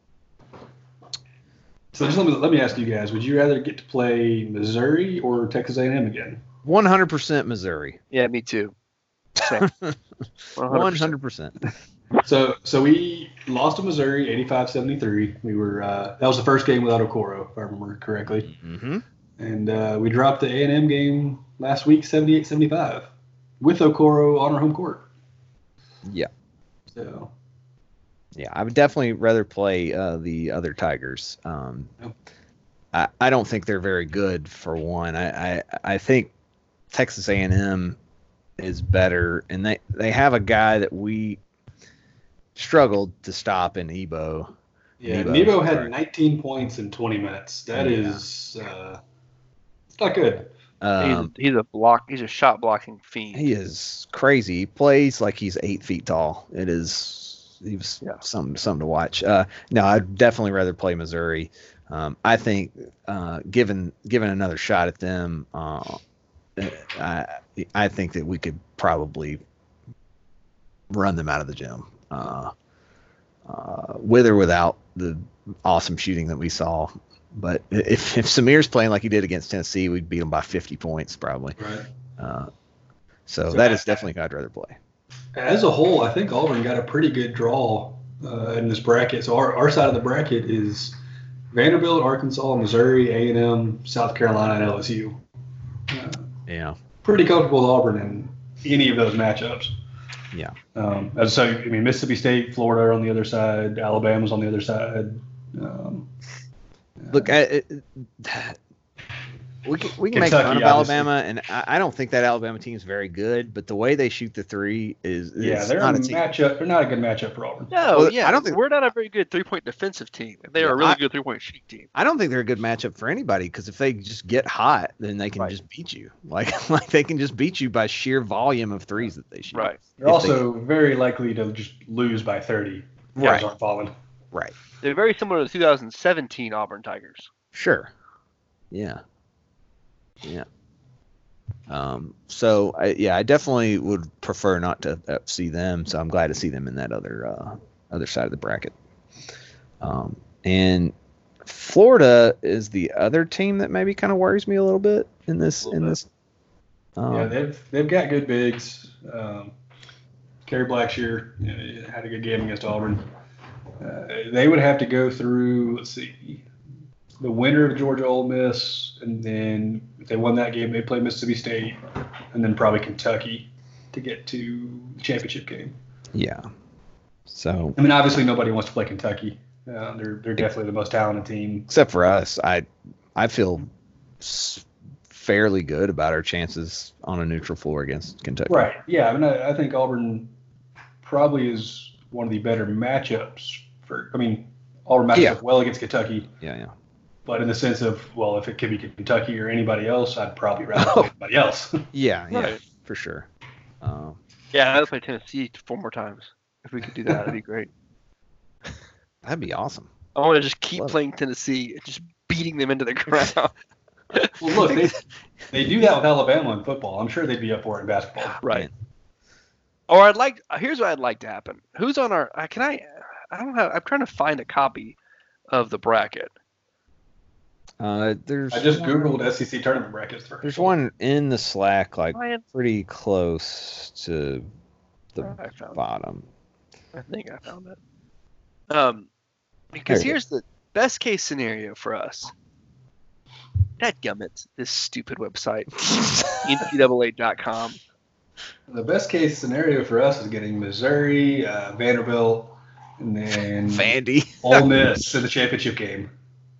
S4: So just let me let me ask you guys: would you rather get to play Missouri or Texas A and M again?
S5: one hundred percent Missouri.
S3: Yeah, me too. Same.
S5: one hundred percent.
S4: So so we lost to Missouri, eighty-five seventy-three. We were uh, that was the first game without Okoro, if I remember correctly.
S5: Mm-hmm.
S4: And uh, we dropped the A and M game last week, seventy-eight seventy-five, with Okoro on our home court.
S5: Yeah.
S4: So
S5: Yeah, I would definitely rather play uh, the other Tigers. Um,
S4: Yep.
S5: I, I don't think they're very good for one. I, I, I think Texas A and M is better, and they, they have a guy that we struggled to stop in Ebo.
S4: yeah,
S5: Nebo,
S4: Nebo had
S5: sorry.
S4: nineteen points in twenty minutes. That
S5: Yeah.
S4: is uh, it's not good.
S5: Um,
S3: he's, he's a block. He's a shot blocking fiend.
S5: he is crazy. He plays like he's eight feet tall. It is he was
S3: Yeah.
S5: something something to watch. Uh, no, I'd definitely rather play Missouri. Um, I think uh, given given another shot at them, uh, I I think that we could probably run them out of the gym, uh, uh, with or without the awesome shooting that we saw. But if if Samir's playing like he did against Tennessee, we'd beat him by fifty points probably.
S4: Right.
S5: Uh, so,
S4: So
S5: that
S4: I-
S5: is definitely who I'd rather play.
S4: As a whole, I think Auburn got a pretty good draw uh, in this bracket. So our, our side of the bracket is Vanderbilt, Arkansas, Missouri, A and M, South Carolina, and L S U. Uh,
S5: Yeah.
S4: pretty comfortable with Auburn in any of those matchups.
S5: Yeah.
S4: Um, and so I mean, Mississippi State, Florida are on the other side. Alabama's on the other side. Um,
S5: Look, I, it, we can, we can make
S4: Kentucky,
S5: fun of
S4: obviously.
S5: Alabama, and I, I don't think that Alabama team is very good. But the way they shoot the three is
S4: yeah,
S5: it's
S4: they're
S5: not
S4: a
S5: a team.
S4: matchup. They're not a good matchup for Auburn.
S3: No,
S5: Well,
S3: yeah,
S5: I don't think-
S3: we're not a very good three-point defensive team. They are
S5: Yeah,
S3: a really
S5: I-
S3: good three-point shooting team.
S5: I don't think they're a good matchup for anybody because if they just get hot, then they can
S3: Right.
S5: just beat you. Like like they can just beat you by sheer volume of threes that they shoot.
S3: Right.
S4: They're
S5: If
S4: also very likely to just lose by thirty. If
S5: Right.
S4: guys aren't falling.
S5: They, right.
S3: They're very similar to the two thousand seventeen Auburn Tigers.
S5: Sure. Yeah. Yeah. Um. So I yeah I definitely would prefer not to uh, see them. So I'm glad to see them in that other uh, other side of the bracket. Um. And Florida is the other team that maybe kind of worries me a little bit in this
S3: Little
S5: in
S3: bit.
S5: this. Um,
S4: Yeah, they've they've got good bigs. Um, Kerry Blackshear you know, had a good game against Auburn. Uh, they would have to go through, let's see, the winner of Georgia Ole Miss, and then if they won that game, they play Mississippi State, and then probably Kentucky to get to the championship game.
S5: yeah. So
S4: I mean, obviously nobody wants to play Kentucky. Uh, they're they're definitely the most talented team.
S5: except for us, I I feel s- fairly good about our chances on a neutral floor against Kentucky.
S4: Right. Yeah. I mean, I, I think Auburn probably is one of the better matchups for. I mean, Auburn matches
S5: Yeah.
S4: up well against Kentucky,
S5: Yeah, yeah.
S4: but in the sense of, well, if it could be Kentucky or anybody else, I'd probably rather play anybody else.
S5: Yeah, yeah,
S3: Right.
S5: for sure. Um,
S3: Yeah, I'd play Tennessee four more times. If we could do that, that'd be great.
S5: that'd be awesome.
S3: I want to just keep
S5: Love it.
S3: playing Tennessee and just beating them into the ground.
S4: Well, look, they, they do that with Alabama in football. I'm sure they'd be up for it in basketball.
S3: Right. Or I'd like. Here's what I'd like to happen. Who's on our? uh, Can I? I don't have. I'm trying to find a copy of the bracket.
S5: Uh, there's
S4: I just
S5: one-
S4: Googled S E C tournament brackets for
S5: There's one in the Slack, like
S3: Ryan,
S5: pretty close to the
S3: I found. It.
S5: bottom.
S3: I think I found it. Um, because
S5: There it
S3: here's the best case scenario for us. Dadgummit, this stupid website, N C double A dot com.
S4: The best case scenario for us is getting Missouri, uh, Vanderbilt, and then
S5: Vandy.
S4: Ole Miss in the championship game.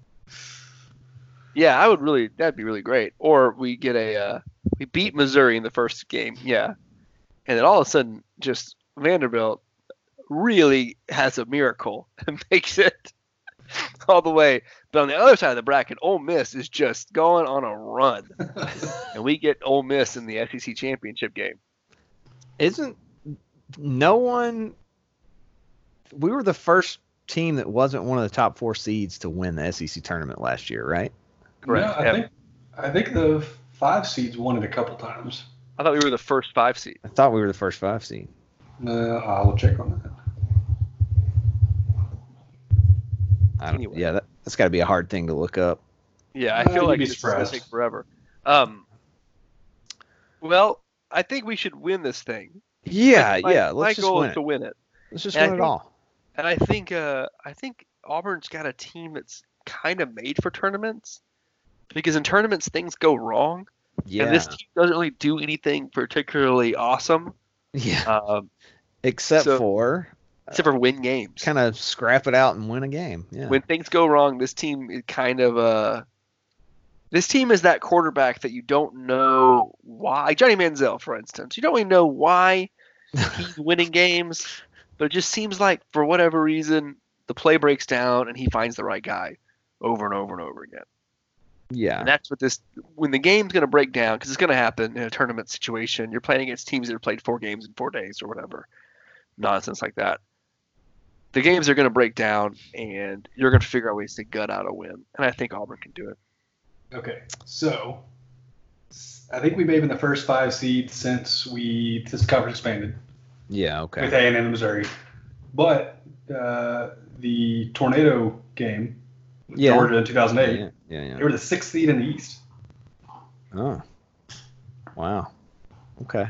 S3: Yeah, I would really. That'd be really great. Or we get a. Uh, we beat Missouri in the first game. Yeah, and then all of a sudden, just Vanderbilt really has a miracle and makes it all the way. But on the other side of the bracket, Ole Miss is just going on a run, and we get Ole Miss in the S E C championship game.
S5: Isn't no one? We were the first team that wasn't one of the top four seeds to win the S E C tournament last year, right?
S3: Correct.
S4: No, I
S3: Yeah.
S4: think I think the five seeds won it a couple times.
S3: I thought we were the first five seed.
S5: I thought we were the first five seed.
S4: Uh, I will check on that.
S5: I don't.
S3: Anyway.
S5: Yeah, that, that's got to be a hard thing to look up.
S3: Yeah, I
S4: Uh,
S3: feel
S4: you'd
S3: like
S4: be
S3: this is going to
S4: surprised.
S3: take forever. Um, well, I think we should win this thing.
S5: Yeah,
S3: My-
S5: yeah.
S3: My
S5: Let's just
S3: goal
S5: win
S3: is
S5: it.
S3: to win it.
S5: Let's just
S3: and I
S5: win it
S3: think-
S5: all.
S3: And I think uh, I think Auburn's got a team that's kind of made for tournaments, because in tournaments things go wrong,
S5: Yeah.
S3: and this team doesn't really do anything particularly awesome,
S5: yeah.
S3: um,
S5: Except
S3: so-
S5: for
S3: except for win games.
S5: kind of scrap it out and win a game. Yeah.
S3: When things go wrong, this team is kind of uh, this team is that quarterback that you don't know why. Like Johnny Manziel, for instance, you don't really know why he's winning games, but it just seems like for whatever reason the play breaks down and he finds the right guy over and over and over again.
S5: yeah.
S3: And that's what this when the game's going to break down, because it's going to happen in a tournament situation. You're playing against teams that have played four games in four days or whatever nonsense like that. The games are going to break down, and you're going to figure out ways to gut out a win. And I think Auburn can do it.
S4: Okay, so I think we may have been the first five seed since we this conference expanded
S5: Yeah. Okay.
S4: with A and M and Missouri, but uh, the tornado game, with
S5: Yeah.
S4: Georgia in two thousand eight,
S5: Yeah. Yeah. Yeah.
S4: they were the sixth seed in the East.
S5: Oh. Wow. Okay.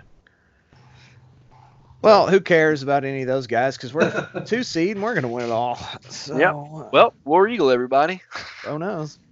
S5: Well, who cares about any of those guys? Because we're two seed and we're going to win it all. So,
S3: Yep. Well, War Eagle, everybody.
S5: who knows?